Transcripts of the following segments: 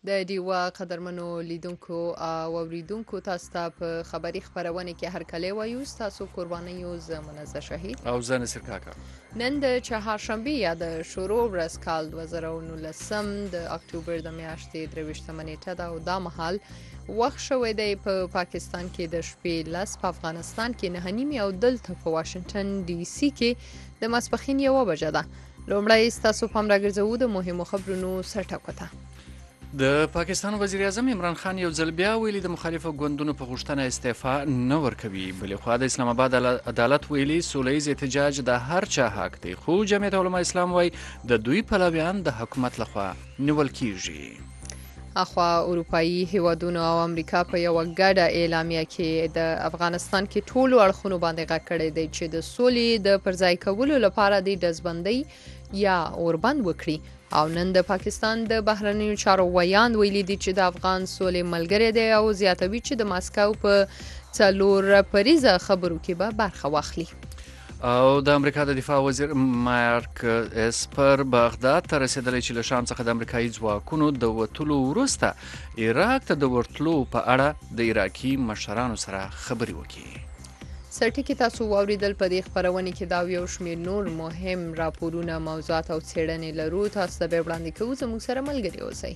د ډیوا قدرمنو لیدونکو او اوریدونکو تاسو ته په خبري خبرونه کې هرکلی وایو. تاسو قربانیو زه منزه شهید او زه نصر کاکا. نن د چهارشنبه یا د شروع ورځ کال 2019 د اکتوبر د میاشتې 23 نیټه ده او دا مهال وخت شوی دی په پاکستان کې د شپې 10 په افغانستان کې 9:30 او دلته په واشنگټن ډي سي کې د ماسپښین 1 بجه ده. لومړی ستاسو پام راګرځوو د مهمو خبرونو سرټکو ته. د پاکستان وزیر اعظم عمران خان یو ځل بیا ویلي د مخالفو ګوندونو په غوښتنه استعفا نه ورکوي. بلې خوا د اسلام آباد عدالت ویلي سولیز احتجاج د هر چا حق دی، خو جمعیت علما اسلام وایي د دوی پلویان د حکومت لخوا نیول کیږي. اخوا اروپایي هیوادونو او امریکا په یو ګډه اعلامیه کې د افغانستان کې ټولو اړخونو باندې غږ کړی دی چې د سولې د پرځای کولو لپاره د ډزبندۍ یا اوربند وکړي. او نن د پاکستان د بهرنیو چارو ویاند ویلي دي چې د افغان سولې ملګری دی او زیاتوي چې د ماسکو په 4 پریزه خبرو کې به برخه واخلي. او د امریکا د دفاع وزیر مارک اسپر بغداد ته رسیدلی چې له شام څخه د امریکایي ځواکونو د وتلو وروسته عراق ته د ورتلو په اړه د عراقي مشرانو سره خبرې وکړي. سرټکی تاسو واوریدل په دې خبرونه کې دا یو شمېر نور مهم راپورونه، موضوعات او څېړنې لرو. تاسو ته به وړاندې کوو، زموږ سره ملګري اوسئ.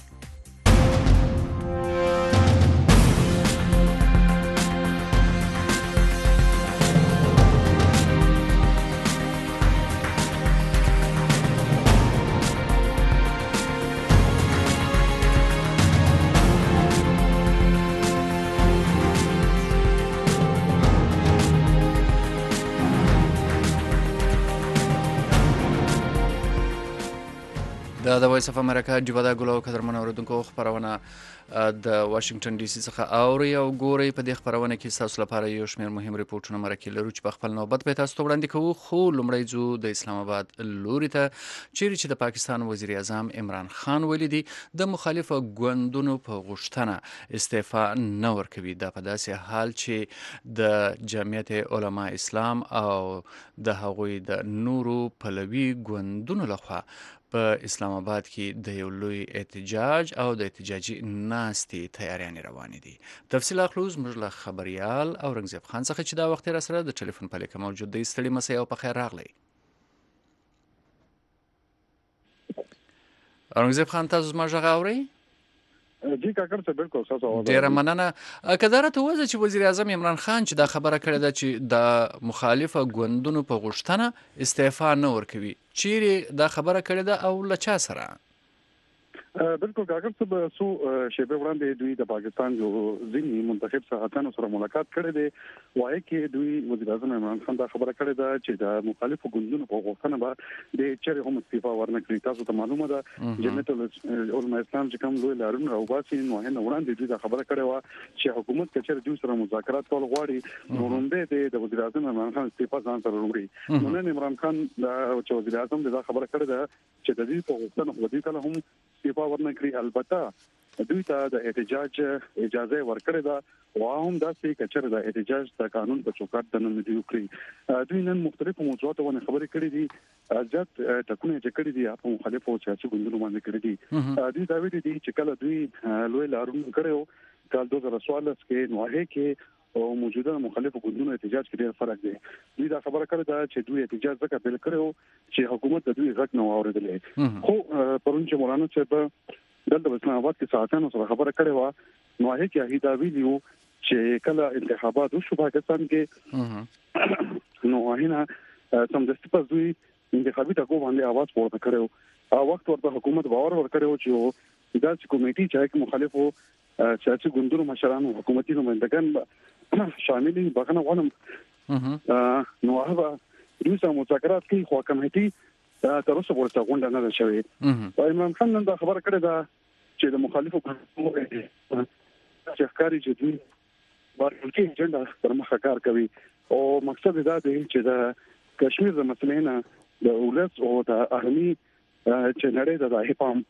د وایس اف امریکا جوړه ګلو قدرمن اوریدونکو خبرونه د واشنگټن ډي سي څخه اوري او ګوري. په دې خبرونه کې تاسو لپاره یو شمېر مهم ریپورتونه مرکه لرو چې په خپل نوبت به تاسو ته وړاندې کوو. خو لومړی ځو د اسلام آباد لوري ته چیرې چې د پاکستان وزیر اعظم عمران خان ویلي دي د مخالفو ګوندونو په غوښتنه استعفا نه ورکوي. دا په داسې حال چې د جمعیت علما اسلام او د هغوی د نورو پلوي ګوندونو لخوا په اسلام آباد کې د یو لوی احتجاج او د احتجاجي ناستې تیاریانې روانې دي. تفصیل اخلو زموږ له خبریال او رنګزیب خان څخه چې دا وخت را سره د ټلیفون په لیکه موجود دی. ستړي مسئ او په خیر راغلی. رنګزیب خان تاسو زما غږ اورئ؟ جی کاکر څه بالکل تاسو اورئ. ډیره مننه. کداره ته وځي چې وزیر اعظم عمران خان چې دا خبره کړې ده چې د مخالفه ګوندونو په غوښتنه استعفا نه ورکوي، چیرې دا خبره کړې ده او له چا سره؟ بالکل کاکر څه سو شیبه وړاندې دوی د پاکستان جو ځینی منتخب صحافانو سره ملاقات کړې ده. وایي کې دوی وزیر اعظم عمران خان دا خبره کړې ده چې د مخالفو ګوندونو په غوښتنه به د چیرې هم استعفا ورنکړي. تاسو ته معلومه ده جمعیت علما اسلام چې کوم لوی لارون راوباسي نو هغه وړاندې دوی دا خبره کړې و چې حکومت کچره دوی سره مذاکرات کول غواړي. نو وړاندې د وزیر اعظم عمران خان استعفا ځان سره وړي. نو نن عمران خان دا چې وزیر اعظم دا خبره کړې ده چې د دې په غوښتنه ودی کله هم استعفا ورنکړي. البته دوی ته د احتجاج اجازه ورکړې ده او هم دا چې کچره د احتجاج د قانون په چوکاټ د نن دی وکړي. دوی نن مختلفو موضوعاتو باندې خبرې کړې دي. ځات ټکونه چې کړې دي په مخالفو سیاسي ګوندونو باندې کړې دي. دوی دا ویلي دي چې کله دوی لوی لارون کړو کال 2014 کې نو هغه کې او موجوده مخالفو ګوندونو احتجاج کې ډېر فرق دی. دوی دا خبره کړې ده چې دوی احتجاج ځکه پیل کړو چې حکومت د دوی غږ نه واورېدلې. خو پرون چې مولانا صاحب دلته اسلام آباد کې صحافانو سره خبره کړې و نو هغه کې هیدا ویډیو چې کله انتخابات وشو پاکستان کې نو هغه سم د سپاس دوی انتخابي ټکو باندې आवाज پورته کړو. او وخت ورته حکومت باور ورکړو چې دا چې کمیټي چې مخالفو سیاسي ګوندونو مشرانو حکومتي نمائندگان شامل دي بغنه ونم نو هغه دوی سره مذاکرات کوي. خو کمیټي تر اوسه ورته غونډه نه ده شوې. عمران خان نن دا خبره کړې ده چې د مخالفو ګوندونو چې ښکاري چې دوی باندې اجنډا پر مخه کار کوي او مقصد دا دی چې د کشمیر د مسلې نه د ولس او د اهمي چې نړۍ د هیپام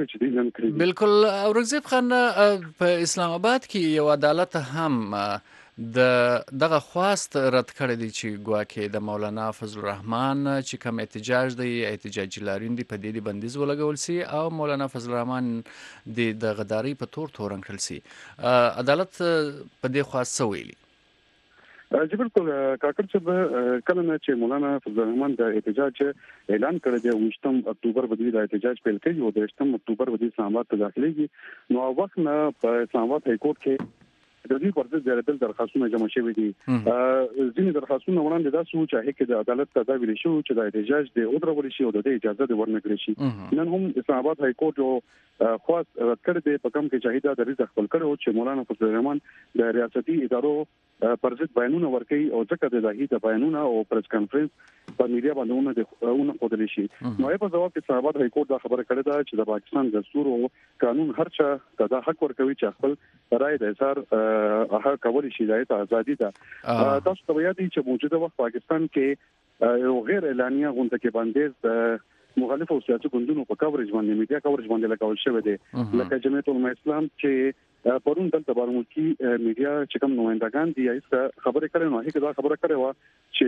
بالکل. اورزیب خان په اسلام آباد کې یو عدالت هم دغه خواست رد کړی دی چې ګواکې د مولانا فضل الرحمن چې کوم احتجاج دی احتجاجي لاریون دی په دې بندیز ولګول سي او مولانا فضل الرحمن د غداري په تور تورن کړل سي. عدالت په دې خواست څه ویلي؟ جی بالکل کاکړ صاحب کله نه چې مولانا فضل الرحمن د احتجاج اعلان کړی دی 28 اکتوبر باندې د احتجاج پیل کړي او د 28 اکتوبر باندې اسلام آباد ته داخليږي نو وخت نه په اسلام آباد های کورټ کې د دې پر ضد د درخواستونه جمع شوې دي. ځینې درخواستونه وړاندې دا سوچ هغه کې د عدالت ته دا ویل شو چې د احتجاج د اودرول شي او د اجازه د ورنکړي شي. نن هم اسلام آباد های کورټ او خاص رد کړی دی په کوم کې شهیدا د رضا خپل کړو چې مولانا فضل الرحمن د ریاستي ادارو پر ضد بیانونه ورکړي او ځکه د داهي د بیانونه او پریس کانفرنس په میډیا باندې ونه خودل شي. نو په جواب کې اسلام آباد های کورټ دا خبره کړې ده چې د پاکستان دستور او قانون هر چا د حق ورکوي چې خپل رائے د اظهار هغه کولای شي د ازادي ده. تاسو ته وایي چې موجوده وخت پاکستان کې یو غیر اعلانیه غونډه کې باندې مخالف او سیاسي ګوندونو په کاورج باندې میډیا کاورج باندې لګول شوی دی لکه جمعیت العلماء اسلام چې پرون دلته بارمولکي میډیا چې کوم نمائندگان دي ایسته خبرې کړې نو هغه دا خبره کړې و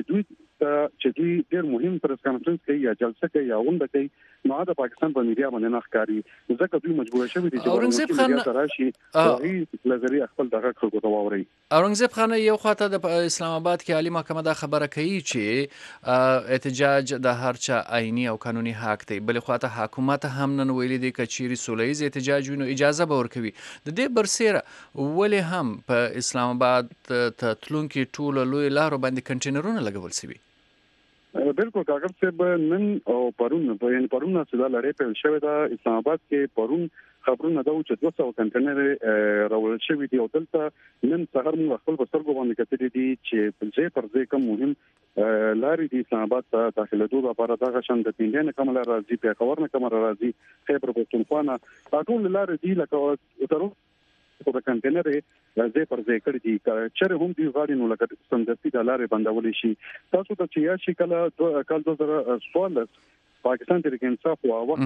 چې دوی ډېر مهم پریس کانفرنس کوي یا جلسه کوي یا غونډه کوي نو دا پاکستان په میډیا باندې نه ښکاري ځکه دوی مجبور شوي دي چې اورنګزیب خان راشي هغه لزري خپل دغه خلکو ته واوري. اورنګزیب خان یو خاطر د اسلام آباد کې عالی محکمه دا خبره کوي چې احتجاج د هر چا آئینی او قانوني حق دی بل خواته حکومت هم نن ویلي دي کچيري سولهیز احتجاج وینو اجازه به ورکوي د دې برسره ولې هم په اسلام آباد ته تلونکي ټول لوی لارو باندې کنټینرونه لګول شوي. بالکل کاغذ صاحب نن او پرون چې دا لړۍ پیل شوې ده اسلام آباد کې پرون خبرونه دا چې 200 کنټینر راوړل شوي دي او دلته نن سهار موږ خپل بسترګو باندې کتلې دي چې ځای پر ځای کوم مهم لارې د اسلام آباد ته داخلېدو لپاره دا غشن د پیندنه کوم لار راځي په خبر نه کوم راځي خیبر پښتونخوا ټول لارې دي لکه تر په کنټینر ځای پر ځای کړی دي چې هم دی غاړي نو لکه سمدستي د لارې بندول شي. تاسو ته چې یا شي کال 2014 پاکستان تحریک انصاف او وخت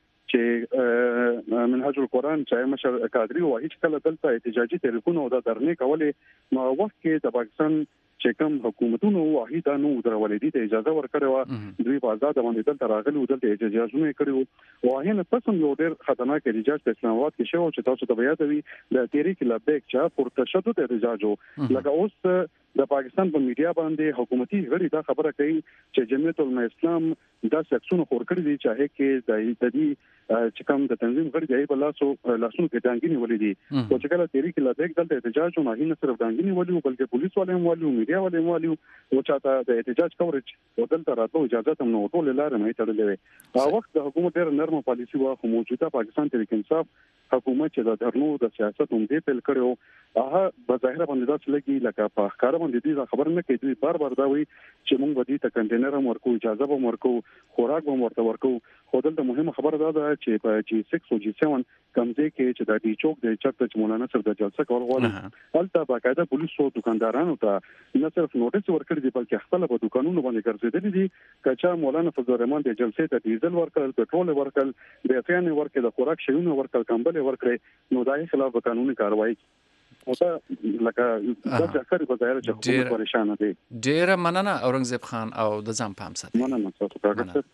چې منهج القرآن چې مشر کادری او هیڅ کله دلته احتجاجي تحریکونه او د درنې کولې نو وخت کې د پاکستان چې کوم حکومتونو واحده نو درولې دي ته اجازه ورکړه دوی په آزاد باندې دلته راغلي دلته احتجاجونه کړو او هغه پسند یو ډېر خطرناک احتجاج په اسلام آباد کې شو چې تاسو ته بیا دوی د تحریک لبیک چې پر تشدد احتجاج لکه اوس د پاکستان په میډیا باندې حکومتي غړي دا خبره کوي چې جمعیت العلماء اسلام دا سکسونه خور کړی دي چې هغه کې د دې چې کوم د تنظیم غړي دی په لاسونو کې ډانګینی ولې دي او چې کله تحریک لبیک دلته احتجاج نه هي نه صرف ډانګینی ولې بلکې پولیس والے هم ولې میډیا والے هم ولې او چاته د احتجاج کوریج او دلته راتلو اجازه هم نه ټول لارې مې تړلې هغه وخت د حکومت ډېر نرمه پالیسی واخو موجوده پاکستان تحریک انصاف حکومت چې د درنو د سیاست هم دې تل کړو هغه بظاهر باندې دا چې لګي لکه په ښکار باندې دې خبر نه کوي دوی بار دا وي چې موږ به دې ته کنټینر هم ورکو اجازه به ورکو خوراک به ورته ورکو خو دلته مهمه خبره ده چې په جی 6 او جی 7 کمزې کې چې د ډي چوک د چرته چې مولانا سره د جلسه کول غواړي هلته باقاعده پولیسو دکاندارانو ته نه صرف نوټیس ورکړي دي بلکې خپل په دکانونو باندې ګرځېدلي دي کچا مولانا فضل الرحمن د جلسې ته ډیزل ورکړل پټرول ورکړل د افیان ورکړل د خوراک شیونه ورکړل کمبل ورکړل نو دای خلاف قانوني کاروایی او دا لکه د ځکر په ځای چې حکومت پریشان دي. ډیر مننه اورنګزیب خان او د ځم پام ساتي. مننه تاسو ته.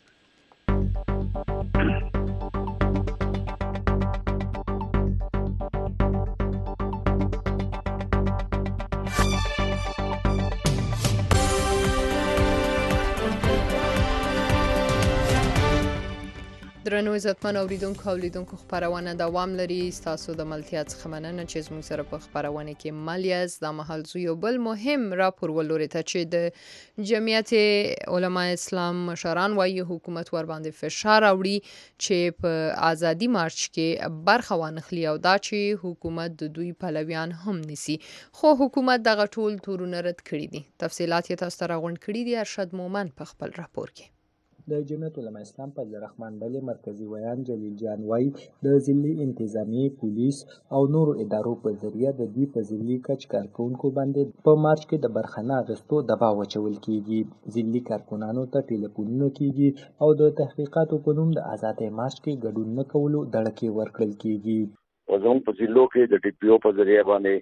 درنو عزتمن اوریدونکو او لیدونکو خبرونه دوام لري تاسو د ملتیا څخه مننه چې زموږ سره په خبرونه کې مالیاز د محل زو بل مهم راپور ولوري ته چې د جمعیت علماء اسلام مشران وايي حکومت ور باندې فشار راوړي چې په ازادي مارچ کې برخه وانخلي او دا چې حکومت د دوی پلویان هم نسی خو حکومت دغه ټول تورونه رد کړی دي. تفصيلات یې تاسو ته راغونډ کړي دي ارشد مومن په خپل راپور کې. د جمعیت علماء اسلام فضل الرحمن ډلې مرکزی ویان جلیل جان وایي د ضلعي انتظامی پولیس او نورو ادارو په ذریعه د دوی په ضلعي کچ کارکونکو باندې په مارچ کې د برخه نه اخیستو دباو اچول کیږي. ضلعي کارکونانو ته ټلیفونونه کیږي او د تحقیقاتو په نوم د آزادۍ مارچ کې ګډون نه کولو دړکې ورکړل کیږي. زموږ په ضلعو کې د ټي پی او په ذریعه باندې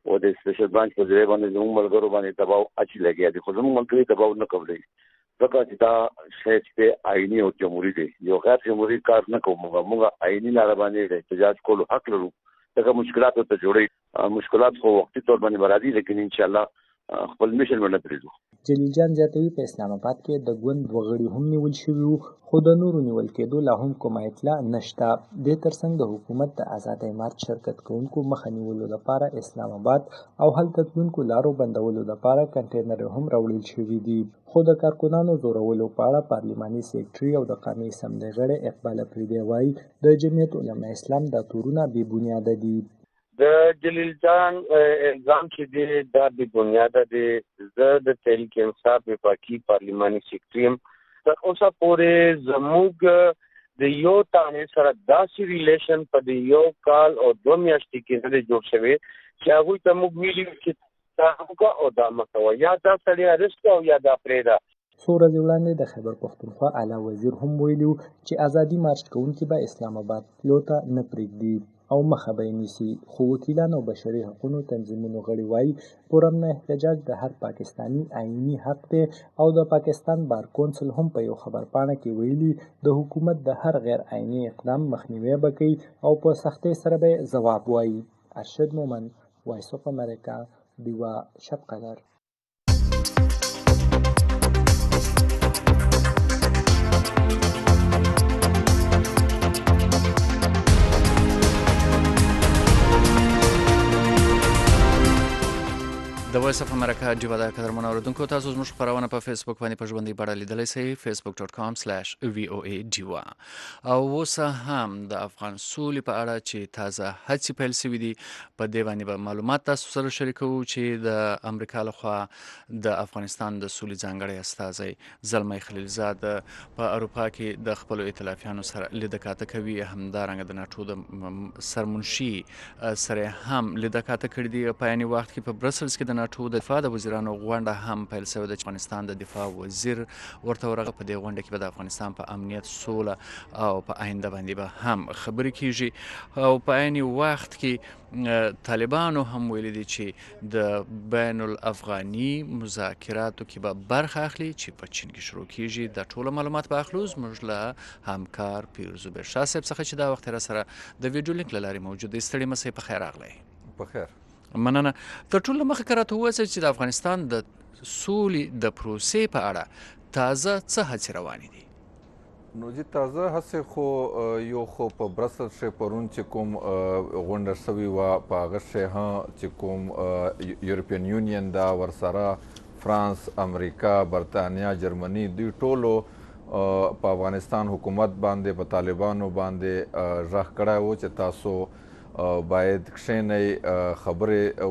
او د سپیشل برانچ په ځای باندې زموږ ملګرو باندې دباو اچي لګیا دي خو زموږ ملګري دباو نه کوي ځکه چې دا شی چې آئینی او جمهوریت دی یو غیر جمهوری کار نه کوو موږ آئینی لاره باندې احتجاج کولو حق لرو دغه مشکلات ته جوړي مشکلات خو وختي تور باندې مرادي لیکن ان شاء الله خپل میشن باندې پریږدو. جلیل جان زیاتوي په اسلام آباد کې د ګوند وغړي هم نیول شوي وو خو د نورو نیول کېدو لا هم کومه اطلاع نشته. دې ترڅنګ د حکومت د ازادۍ مارچ شرکت کوونکو مخه نیولو لپاره اسلام آباد او هلته تلونکو لارو بندولو لپاره کنټینر هم راوړل شوي دي خو د کارکونانو زورولو په اړه پارلماني سیکرټري او د قومي اسمبلۍ غړی اقبال افریدی وایي د جمعیت علما اسلام دا تورونه بې بنیاده دي. د جلیل جان الزام چې دی دا بې بنیاده دی. زه د تحریک انصاف وفاقي پارلماني سیکرټري یم. تر اوسه پورې زموږ د یو تانې سره داسې ریلیشن په د یو کال او 2 میاشتې کې نه دی جوړ شوی چې هغوی ته موږ ویلي چې دا وکړه او دا مه کوه یا دا سړی ارسټ او یا دا پرېږده. څو ورځې وړاندې د خیبر پښتونخوا اعلی وزیر هم ویلي و چې ازادي مارچ کوونکي به اسلام آباد تلو ته نه پرېږدي او مخه به یې نیسي خو وکیلان او بشري حقوقو تنظیمونو غړي وایي پرامن احتجاج د هر پاکستاني آئیني حق دی او د پاکستان بار کونسل هم په یو خبرپاڼه کې ویلي د حکومت د هر غیر آئیني اقدام مخنیوی به کوي او په سختۍ سره به ځواب وایي. ارشد مومن، وایس اف امریکا، دیوا شب قدر. د وایس اف امریکا ډیوا د قدرمنو اوریدونکو تاسو زموږ خبرونه په فیسبوک باندې په ژوندۍ بڼه لیدلی سئ facebook.com/voa ډیوا. او اوس هم د افغان سولې په اړه چې تازه هڅې پیل شوي دي په دې باندې به معلومات تاسو سره شریکوو چې د امریکا لخوا د افغانستان د سولې ځانګړی استازی زلمی خلیلزاد په اروپا کې د خپلو ائتلافیانو سره لیدکاته کوي. همدارنګه د ناټو د سرمنشي سره هم لیدکاته کړي دي. په عیني وخت کې په برسلز کې د ناټو د دفاع د وزیرانو غونډه هم پیل شوې ده چې افغانستان د دفاع وزیر ورته ورغه. په دې غونډه کې به د افغانستان په امنیت، سوله او په آینده باندې به هم خبرې کیږي. او په عین وخت کې طالبانو هم ویلي دي چې د بین الافغاني مذاکراتو کې به برخه اخلي چې په چین کې شروع کیږي. د ټولو معلومات به اخلو زموږ له همکار پیرزو بیرشاه صاحب څخه چې دا وخت را سره د ویډیو لینک له لارې موجود دی. ستړي مه شئ، په خیر راغلی. په خیر. مننه. تر ټولو مخکې که راته ووایاست چې د افغانستان د سولې د پروسې په اړه تازه څه هڅې روانې دي؟ نو جی تازه هڅې خو یو خو په برسل شی پرون چې کوم غونډه شوې وه په هغه شی چې کوم یورپین یونین دا ورسره فرانس، امریکا، برطانیا، جرمني دوی ټولو په افغانستان حکومت باندې په طالبانو باندې غږ کړی و چې تاسو باید کښینئ، خبرې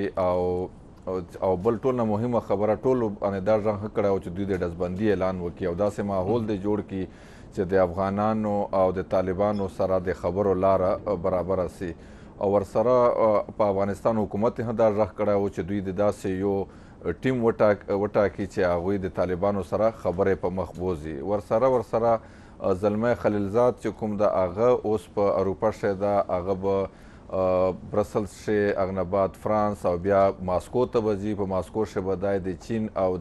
وکئ او بل ټول نه مهمه خبره ټولو باندې دا غږ کړی و چې دوی د ډزبندي اعلان وکړي او داسې ماحول دی جوړ کړي چې د افغانانو او د طالبانو سره د خبرو لاره برابره سي. او ورسره په افغانستان حکومت هم دا غږ کړی و چې دوی د داسې یو ټیم وټاکي چې هغوی د طالبانو سره خبرې په مخ بوځي. ورسره زلمی خلیلزاد چې کوم د هغه اوس په اروپا شی ده، هغه به برسلز شي، اغنباد فرانس او بیا ماسکو ته به ځي. په ماسکو شی به دی د چین او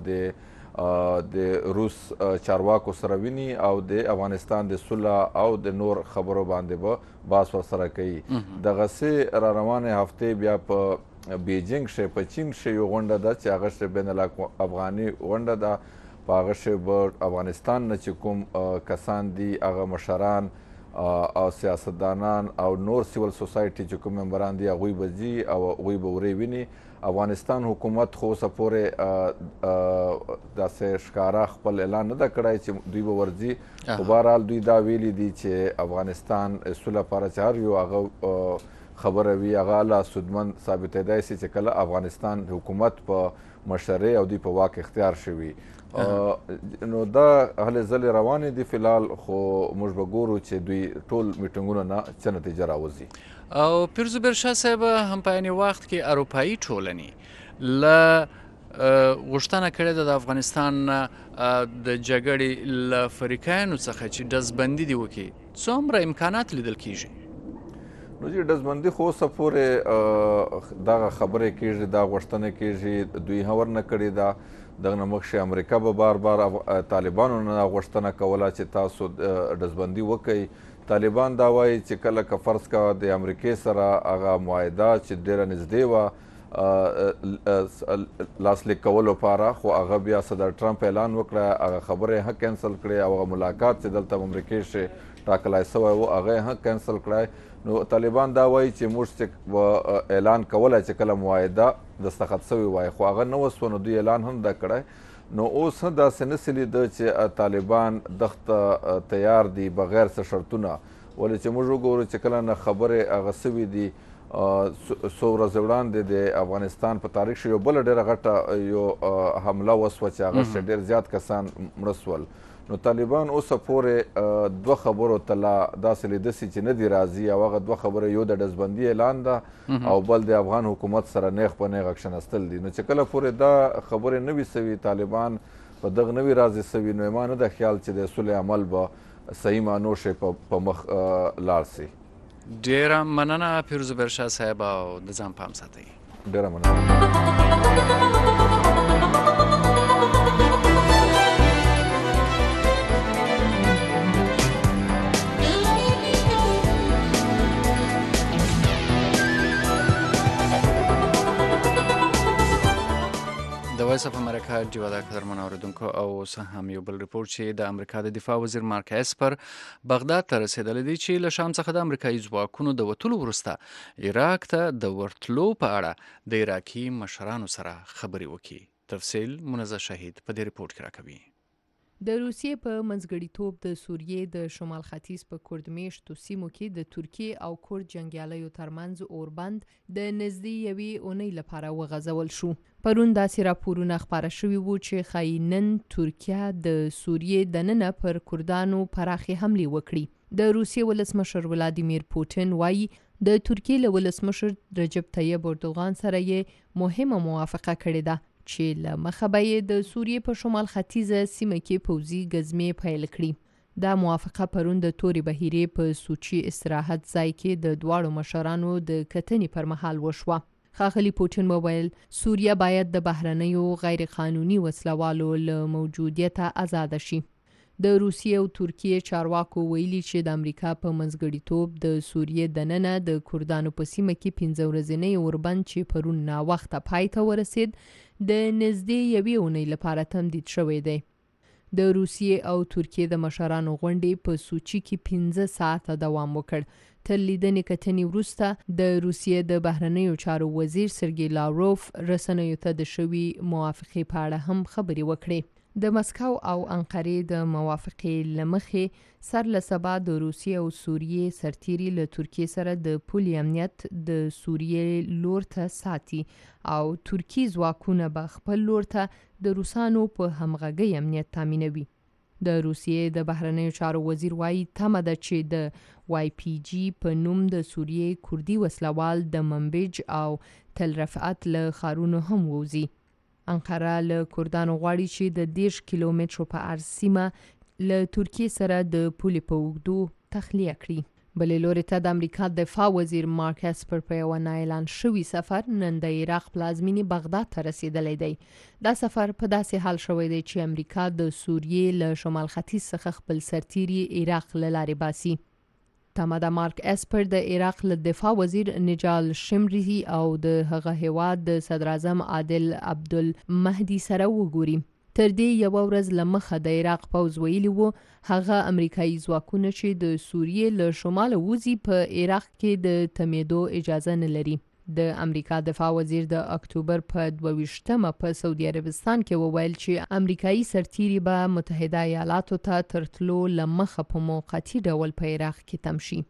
د روس چارواکو سره ویني او د افغانستان د صلح او د نور خبرو باندې به بحث ورسره کوي. دغسې را روانې هفتې بیا په بیجینګ شی په چین شی یو غونډه ده چې هغه شی بین الافغاني غونډه ده. په هغه شی به افغانستان نه چې کوم کسان دي هغه مشران او سیاستدانان او نور سیول سوسایټي چې کوم ممبران دي هغوی به ځي او هغوی به ورې ویني. افغانستان حکومت خو اوسه پورې داسې ښکاره خپل اعلان نه ده کړی چې دوی به ورځي. خو بهرحال دوی دا ویلي دي چې افغانستان سولې لپاره چې هر یو هغه خبره وي هغه لا سودمن ثابتېدای شي چې کله افغانستان حکومت په مشرۍ او دوی په واک اختیار شوي. نو دا هلې ځلې روانې دي فلحال، خو موږ به ګورو چې دوی ټول میټینګونو نه څه نتیجه راوځي. او پیرزو بیرشاه صاحب هم په عین وخت کې اروپایي ټولنې له غوښتنه کړې ده د افغانستان د جګړې له فریقانو څخه چې ډزبندي دې وکړي. څومره امکانات لیدل کیږي؟ نو چې ډزبندي خو اوسه پورې دغه خبرې کېږي، دا غوښتنه کېږي، دوی هم ورنه کړې ده. دغه نه مخکې امریکا به بار بار طالبانو نه غوښتنه کوله چې تاسو ډزبندي وکئ. طالبان دا وایي چې کله که فرض کوه د امریکې سره هغه معاهده چې ډېره نږدې وه لاسلیک کولو لپاره، خو هغه بیا صدر ټرمپ اعلان وکړه، هغه خبره هم کینسل کړې او هغه ملاقات چې دلته امریکې شي ټاکلی سوی و هغه هم کینسل کړی. نو طالبان دا وایي چې موږ چې اعلان کولی چې کله معاهده دستخط سوی وای، خو هغه نه وسوه، نو دوی اعلان هم دا کړی. نو اوس هم داسې نسي لیده چې طالبان دغه تیار دي بغیر څه شرطونه، ولې چې موږ وګورو چې کله نه خبرې هغه سوي دي څو ورځې وړاندې د افغانستان په تاریخ کې یو بله ډېره غټه یو حمله وسوه چې هغه ډېر زیات کسان مړه سول. نو طالبان اوسه پورې دوه خبرو ته لا داسې لیده سي چې نه دي راضي، او هغه دوه خبرې یو د ډزبندي اعلان ده او بل د افغان حکومت سره نیغ په نیغه کښېنستل دي. نو چې کله پورې دا خبرې نه وي سوي، طالبان په دغه نه وي راضي سوي، نو ما نه ده خیال چې د صلح عمل به صحیح معنو شي په مخ لاړ سي. ډیره مننه پیروز برشاه صاحب او د ځان پام ساتئ. ډیره مننه. د وایس اف امریکا جواده قدرمن اوریدونکو، او اوس هم یو بل ریپورټ چې د امریکا د دفاع وزیر مارک اسپر بغداد ته رسېدلی دی چې له شام څخه د امریکایي ځواکونو د وتلو وروسته عراق ته د ورتلو په اړه د عراقي مشرانو سره خبرې وکړي. تفصیل منزه شهید په دې ریپورټ کې راکوي. د روسیې په منځګړیتوب د سوریې د شمال ختیځ په کورد میشتو سیمو کې د ترکیې او کورد جنګیالیو ترمنځ اوربند د نږدې یوې اونۍ لپاره وغځول شو. پرون داسې راپورونه خپاره شوي وو چې ښایي نن ترکیه د سوریې دننه پر کردانو پراخې حملې وکړي. د روسیې ولسمشر ولادیمیر پوتین وایي د ترکیې له ولسمشر رجب طیب اردوغان سره یې مهمه موافقه کړې ده چې له مخه به یې د سوریې په شمال ختیځه سیمه کې پوځي ګزمې پیل کړي. دا موافقه پرون د تورې بهیرې په سوچي استراحت ځای کې د دواړو مشرانو د کتنې پر مهال وشوه. ښاغلي پوتین وویل سوریه باید د بهرنیو غیر قانوني وسلوالو له موجودیته آزاده شي. د روسیې او ترکیې چارواکو ویلي چې د امریکا په منځګړیتوب د سوریې دننه د کردانو په سیمه کې 15 ورځنی اوربند چې پرون ناوخته پای ته ورسید د نږدې یوې اونۍ لپاره تمدید شوی دی. د روسیې او ترکیې د مشرانو غونډې په سوچي کې 15 ساعته دوام وکړ. تر لیدنې کتنې وروسته د روسیې د بهرنیو چارو وزیر سرګی لاوروف رسنیو ته د شوي موافقې په اړه هم خبرې وکړې. د مسکو او انقرې د موافقې له مخې سر له سبا د روسیې او سوریې سرتیري له ترکیې سره د پولي امنیت د سوریې لور ته ساتي او ترکی ځواکونه به خپل لور ته د روسانو په همغږۍ امنیت تامینوي. د روسیې د بهرنیو چارو وزیر وایي تمه ده چې د وای پی جی په نوم د سوریې کوردي وسلوال د منبج او تل رفعت له ښارونو هم ووځي. انقره له کردانو غواړي چې د 10 کیلومترو په عرض سیمه له ترکیې سره د پولې په اوږدو تخلیه کړي. بلې لورې ته د امریکا دفاع وزیر مارک اسپر په یوه نااعلان شوي سفر نن د عراق پلازمینې بغداد ته رسېدلی دی. دا سفر په داسې حال شوی دی چې امریکا د سوریې له شمال ختیځ څخه خپل سرتیري عراق له لارې باسي. تمه ده مارک اسپر د عراق له دفاع وزیر نجال شمری او د هغه هیواد د صدر اعظم عادل عبدالمهدي سره وګوري. تر دې یوه ورځ له مخه د عراق پوځ ویلي وو هغه امریکایي ځواکونه چې د سوریې له شماله وځي په عراق کې د تمیدو اجازه نه لري. د امریکا دفاع وزیر د اکتوبر په 22مه په سعودي عربستان کې وویل چې امریکایي سرتیري به متحده ایالاتو ته تر تلو له مخه په موقتي ډول په عراق کې تم شي.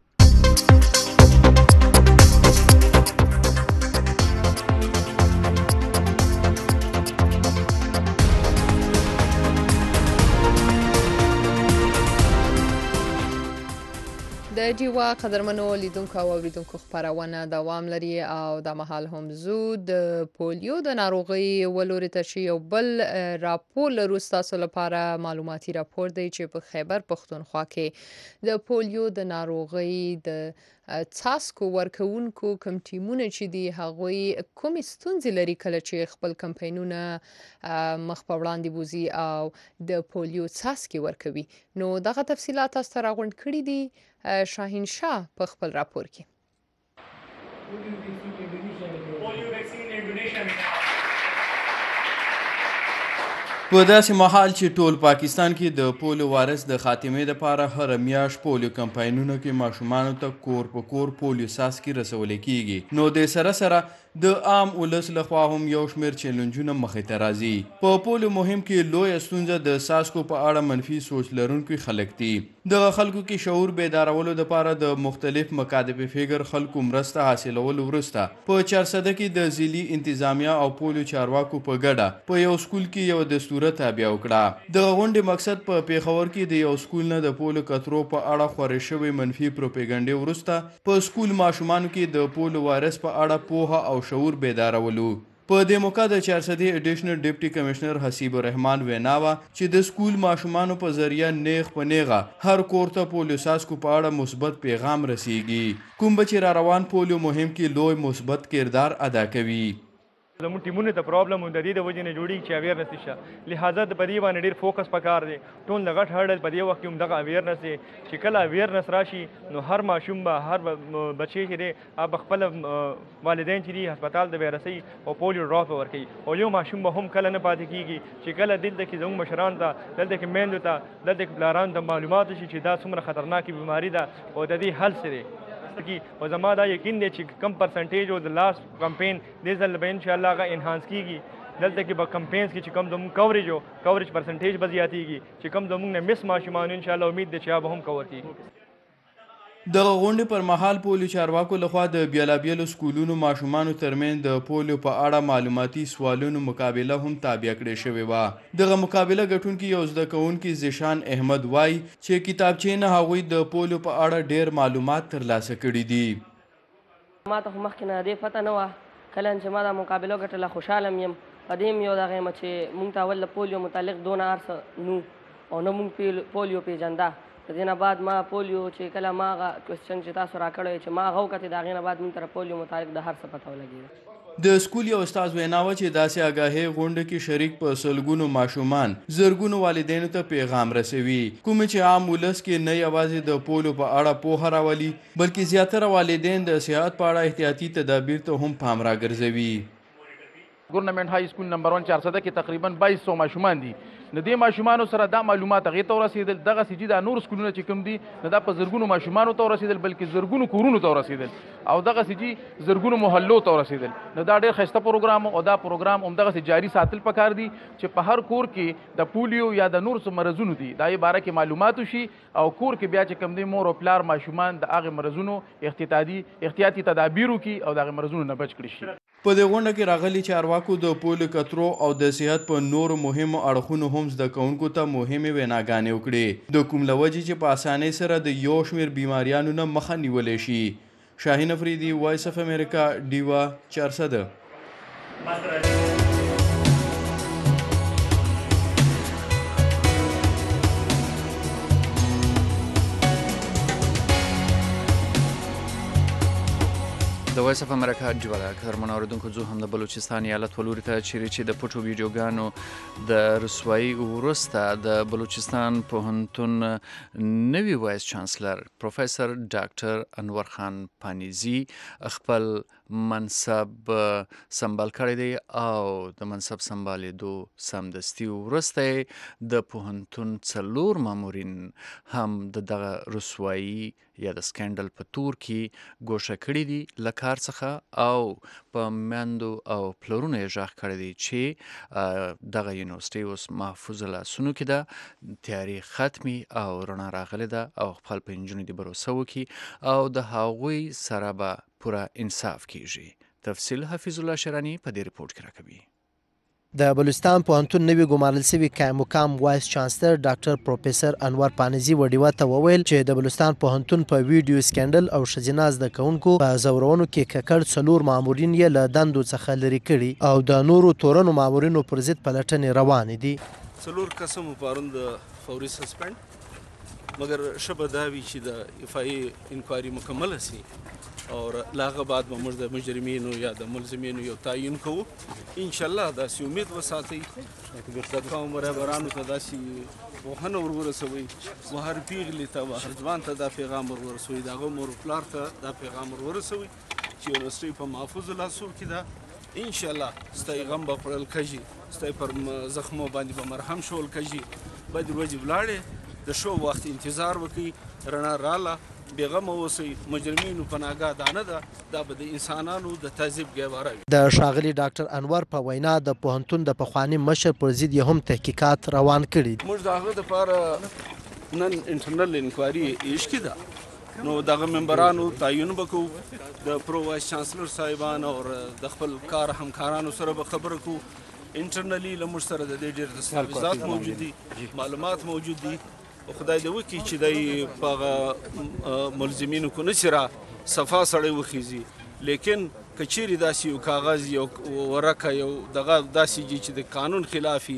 د ډیوا قدرمنو لیدونکو او اوریدونکو خبرونه دوام لري او د مهال هم زو د پولیو د ناروغي ولوري ته شي یو بل راپور لرو تاسو لپاره معلوماتي راپور دی چې په خیبر پښتونخوا کې د پولیو د ناروغي د څاڅکو ورکوونکو کوم ټیمونه چې دی هغوی کومې ستونزې لري کله چې خپل کمپاینونه مخ په وړاندې بوزي او د پولیو څاڅکي ورکوي. نو دغه تفصیلات تاسو ته راغونډ کړي دي شاهین شاه په خپل راپور کې. په داسې مهال چې ټول پاکستان کې د پولیو وایرس د خاتمې لپاره هر میاشت پولیو کمپاینونو کې ماشومانو ته کور په کور پولیو څاڅکي رسول کیږي، نو د سره د عام ولس لخوا هم یو شمېر چیلنجونه مخې ته راځي. په پولیو مهم کې لویه ستونزه د څاڅکو په اړه منفي سوچ لرونکي خلک دي. دغه خلکو کې شعور بیدارولو لپاره د مختلف مکاتب فکر خلکو مرسته حاصلولو وروسته په 400 کې د ضلعي انتظامیه او پولیو چارواکو په ګډه په یو سکول کې یو دستوره تابع وکړه. دغه غونډې مقصد په پیښور کې د یو سکول نه د پولیو کترو په اړه خورې شوی منفي پروپاګاندا وروسته په سکول ماشومانو کې د پولیو وایرس په اړه پوهه او شعور بیدارولو. په دې موقع د 400 اډیشنل ډیپټي کمشنر حسیب الرحمن وینا وه چې د سکول ماشومانو په ذریعه نیغ په نیغه هر کور ته پولیو څاڅکو په اړه مثبت پیغام رسیږي، کوم به چې را روان پولیو مهم کې لوی مثبت کردار ادا کوي. زموږ ټیمونه ته پرابلم د دې د وجې نه جوړېږي چې اویرنس نشته، لہذا د په دې باندې ډېر فوکس پکار دی. ټول د غټ هرډل په دې وخت کې هم دغه اویرنس دی چې کله اویرنس راشي نو هر ماشوم به هر بچی چې دی به خپل والدین چې دي هسپتال ته به رسوي او پولیو ډراپ ورکوي، او یو ماشوم به هم کله نه پاتې کېږي چې کله دلته کې زموږ مشرانو ته دلته کې میندو ته دلته کې پلارانو ته معلومات شي چې دا څومره خطرناکې بیماري ده او د دې حل څه دی. او زما دا یقین دی چې کم پرسنټیج او د لاست کمپین دې ځل به انشاءالله هغه انهانس کیږي. دلته کې به کمپینز کې چې کم زموږ کوریج پرسنټیج به زیاتیږي، چې کم زموږ نه مس ماشومان انشاءالله امید دی چې به هم کور کیږي. دغه غونډې پر مهال پولیو چارواکو لخوا د بیلابیلو سکولونو ماشومانو ترمنځ د پولیو په اړه معلوماتي سوالونو مقابله هم تابع کړې شوې وه. دغه مقابله ګټونکي یو زده کوونکي زیشان احمد وایي چې کتابچې نه هغوی د پولیو په اړه ډېر معلومات ترلاسه کړي دي. ما ته خو مخکې نه دې پته نه وه، کله چې ما دا مقابله ګټله خوشحاله یم. په دې م یو دغه یم چې موږ ته اول د پولیو متعلق دونه هر څه نو او نه موږ پولیو پیژنده. د دې نه بعد ما پولیو چې کله ما هغه کوېسچن چې تاسو راکړی چې ما هغه وکتې د هغې نه بعد موږ ته پولیو متعلق د هر څه پته ولګېده. د سکول یو استاد وینا وه چې داسې آګاهۍ غونډه کې شریک په سلګونو ماشومان زرګونو والدینو ته پیغام رسوي، کوم چې عام ولس کې نه یوازې د پولیو په اړه پوهه راولي بلکې زیاتره والدین د صحت په اړه احتیاطي تدابیر ته هم پام راګرځوي. ګورنمنټ های سکول نمبر 1 400 کې تقریبا 2200 ماشومان دي. نو دې ماشومانو سره دا معلومات هغې ته ورسېدل، دغسې چې دا نور سکولونه چې کوم دي نو دا په زرګونو ماشومانو ته ورسېدل، بلکې زرګونو کورونو ته ورسېدل، او دغسې چې زرګونو محلو ته ورسېدل. نو دا ډېر ښایسته پروګرام او دا پروګرام همدغسې جاري ساتل پکار دي چې په هر کور کې د پولیو یا د نور څه مرضونو دي دا یې باره کې معلومات وشي، او کور کې بیا چې کوم دی مور او پلار ماشومان د هغې مرضونو احتیاطي تدابیر وکړي او د هغې مرضونو نه بچ کړي شي. په دې غونډه کې راغلي چارواکو د پولیو کترو او د صحت په نورو مهمو اړخونو هم زده کوونکو ته مهمې ویناګانې وکړې، د کوم له وجې چې په اسانۍ سره د یو شمېر بیماریانو نه مخه نیولی شي. شاهین افریدي، وایس اف امریکا، ډیوا 400. د وایس اف امریکا جوړه قدرمنو اوریدونکو زه هم د بلوچستان ایالت ولوري ته چیرې چې د پټو ویډیوګانو د رسوایي وروسته د بلوچستان پوهنتون نوي وایس چانسلر پروفیسر ډاکټر انور خان پانیزي خپل منصب سمبال کړی دی، او د منصب سمبالېدو سمدستي وروسته د پوهنتون 4 مامورین هم د دغه رسوایي یا د سکینډل په تور کې ګوښه کړي دي له کار څخه، او په میندو او پلرونو یې غږ کړی دی چې دغه یونیورسټۍ اوس محفوظ لاسونو کې ده، تیاري ختمي او رڼا راغلې ده، او خپل په نجونو دې بروسه وکړي او د هغوی سره به پوره انصاف کیږي. تفصیل حفیظ الله شرانی په دې ریپورټ کې راکوي. د بلوچستان پوهنتون نوي ګمارل سوي قایم مقام وایس چانسلر ډاکټر پروفیسر انور پانیزي وډیوه ته وویل چې د بلوچستان پوهنتون په ویډیو سکینډل او ښځینه زده کوونکو په زورونو کې ککړ 4 مامورین یې له دندو څخه لرې کړي او د نورو تورنو مامورینو پر ضد پلټنې روانې دي. 4 کسانو پرون د فوري سسپند مگر شبه دا وي چې د افای انکوایري مکمله سي او لاغه بعد به موږ د مجرمینو یا د ملزمینو یو تعیین کوو. انشاءالله داسې امید وساتئ د قوم رهبرانو ته داسې پوهنه ورورسوئ، هر پیغلې ته هر ځوان ته دا پیغام ورورسوئ، د هغه مور پلار ته دا پیغام ورورسوئ چې یونیورسټۍ په محفوظو لاسو کې ده. انشاءالله ستاسې غم به خوړل کېږي، ستاسې پر زخمو باندې به مرهم شول کېږي. بدې ورځې ولاړې، د شو وخت انتظار وکړئ، رڼا راله، بېغمه اوسئ. مجرمینو پناهګاه دا نه ده، دا به د انسانانو د تعذیب ګهواره وي. د ښاغلي ډاکټر انور په وینا د پوهنتون د پخواني مشر پر ضد یې هم تحقیقات روان کړي. موږ د هغه دپاره نن انټرنل انکوایري ایښکې ده، نو دغه ممبرانو تعیین به کوو، د پرو وایس چانسلر صاحبان او د خپل کار همکارانو سره به خبره کوو. انټرنلي له موږ سره د دې ډېر دستاویزات موجود دي، معلومات موجود دي. خدای دې وکړي چې دی په هغه ملزمینو کو نسي را صفا سړی وخیږي، لیکن که چیرې داسې یو کاغذ یو ورقه یو دغه داسې چې د قانون خلافي،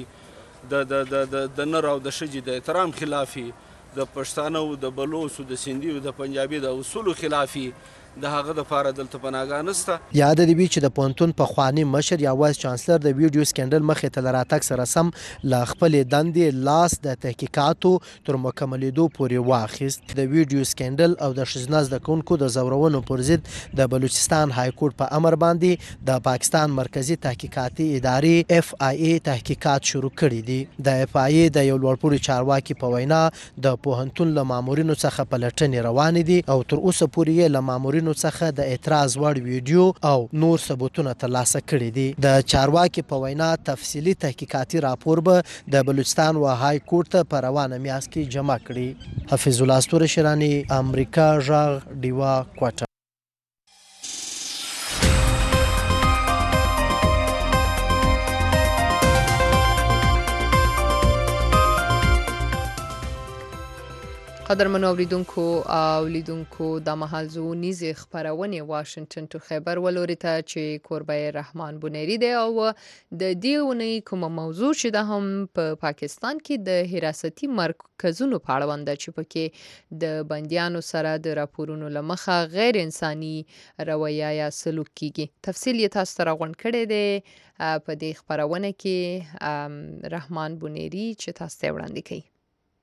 د نر او د ښځې د احترام خلافي، د پښتانه د بلوڅو د سندي د پنجابي د اصولو خلافي، د هغه دپاره دلته پناهګاه نشته. یاد دې وي چې د پوهنتون پخواني مشر یا وایس چانسلر د ویډیو سکینډل مخې ته له راتګ سره سم له خپلې دندې لاس د تحقیقاتو تر مکملېدو پورې واخیست. د ویډیو سکینډل او د ښځینه زده کوونکو د زورونو پر ضد د بلوچستان های کورټ په امر باندې د پاکستان مرکزي تحقیقاتي ادارې FIA تحقیقات شروع کړي دي. د FIA د یو لوړپوړي چارواکي په وینا د پوهنتون له مامورینو څخه پلټنې روانې دي او تر اوسه پورې یې له مامورینو څخه د اعتراض وړ ویډیو او نور ثبوتونه ترلاسه کړي دي. د چارواکي په وینا تفصیلي تحقیقاتي راپور به د بلوچستان و های کورټ ته په روانه میاشت کې جمع کړي. حفیظ الله ستوره شیراني، امریکا غږ، ډیوا، کوټه. قدرمنو اوریدونکو او لیدونکو د مهال زونیزې خپرونې واشنگټن ټو خیبر ولوري ته چې کوربه رحمان بونیری دی او د دې اونۍ کومه موضوع چې ده هم په پاکستان کې د حراستي مرکزونو په اړوند ده چې پکې د بندیانو سره د راپورونو له مخه غیر انساني رویه یا سلوک کیږي. تفصیل یې تاسو ته راغونډ کړی دی په دې خپرونه کې رحمان بونیری چې تاسو ته وړاندې کوي.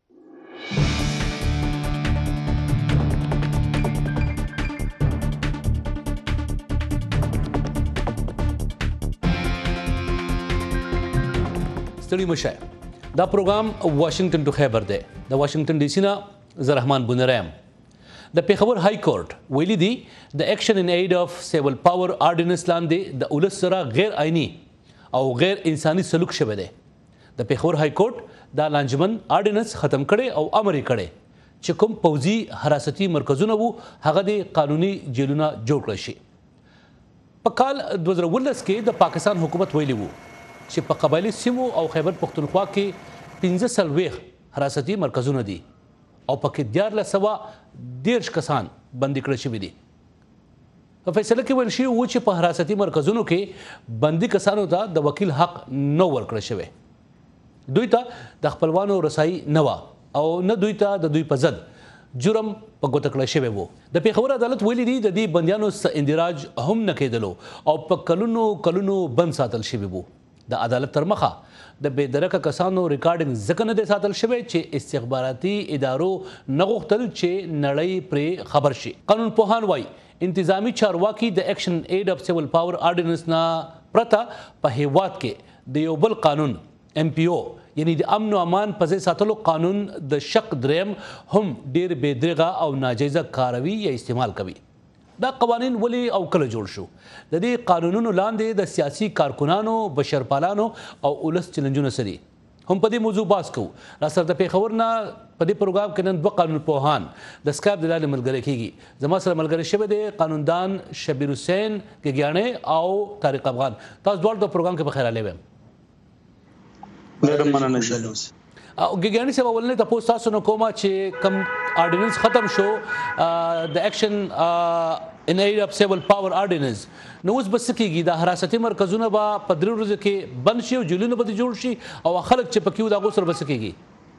ستړي مشه. دا پروګرام واشنگټن ټو خیبر دی. د واشنگټن ډي سي نه زه رحمان بونیری یم. د پیښور های کورټ ویلي دي د ایکشن ان ایډ اف سیول پاور آرډیننس لاندې د ولس سره غیر آئینی او غیر انساني سلوک شوی دی. د پیښور های کورټ دا لانجمن آرډیننس ختم کړي او امر یې کړي چې کوم پوځي حراستي مرکزونه وو هغه د قانوني جیلونه جوړ کړی شي. په کال 2019 کې د پاکستان حکومت ویلي وو چې په قبایلي سیمو او خیبر پختونخوا کې 15 حراستي مرکزونه دي او پکې 1413 کسان بندي کړل شوي دي. په فیصله کې ویل شوي وو چې په حراستي مرکزونو کې بندي کسانو ته د وکیل حق نه ورکړل شوی. دوی ته د خپلوانو رسایي نه وه او نه دوی ته د دوی په ضد جرم په ګوته کړی شوی وو. د پیښور عدالت ویلي دي د دې بندیانو اندراج هم نه کېدلو او په کلونو بند ساتل شوي وو. د عدالت تر مخه د بېدرکه کسانو ریکارډینګ ځکه نه دی ساتل شوی چې استخباراتي ادارو نه غوښتل چې نړۍ پرې خبر شي. قانون پوهان وایي انتظامی چارواکي د ایکشن ایډ اف سیول پاور آرډیننس نه پرته په هیواد کې د یو بل قانون MPO یعنی د امن او امان په ځای ساتلو قانون د شق دریم هم ډیر بېدرغه او ناجایزه کاروي یا استعمال کوي. دا قوانین ولی او کله جوړ شو؟ د دې قانونونو لاندې د سیاسي کارکنانو، بشرپالانو او ولس چیلنجونه سری هم په دې موضوع بحث کوو. را سره د پیښور نه په دې پروګرام کې نن 2 قانون پوهان د سکایپ د لارې ملګري کیږي. زما سره ملګری شوی دی قانوندان شبیر حسین ګګیاڼی او طارق افغان. تاسو دواړو د پروګرام کې بخیر راغلی. ډېر مننه او ګګیانی صاحب ولنه تاسو تاسو نو کومه چې کم آرډیننس ختم شو د اکشن ان اید اف سیول پاور آرډیننس نو اوس بس کېږي د حراستي مرکزونه به په درې ورځې کې بند شي او جیلونه به جوړ شي او خلک چې پکې د غوسر بس کېږي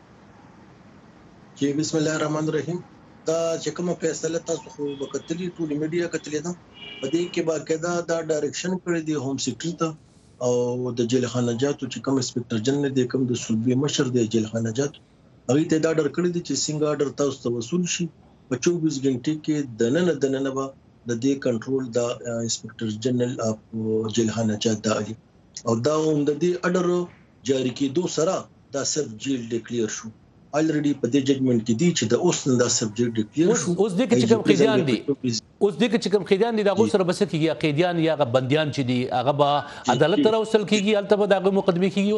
چې بسم الله الرحمن الرحیم دا چې کومه فیصله تاسو خو وکړلې ټول میډیا کتلې ده په دې کې باقاعده دا ډایرکشن کړی دی ہوم سیکرټری ته او د جیل خانجاتو چې کوم انسپکټر جنرال دی کوم د صوبې مشر دی جیل خانجاتو هغه ته دا ډر کړی دی چې څنګه آرډر تاسو ته وصول شي په 24 غنټې کې دننه به د دې کنټرول د انسپکټر جنرال اف جیل خانجات دی او دا هم د دې آرډر جاری کېدو سره دا سب جیل ډیکلیئر شو الریډي په دې ججمنټ کې دي چې د اوس نه دا سبجیکټ ډیکلیئر شو اوس دې کې چې کوم قیدیان دي اوس دې کې چې کوم قیدیان دي دا غوسر بس کېږي قیدیان یا بنديان چې دي هغه به عدالت ته راوصل کېږي البته به دا مقدمه کېږي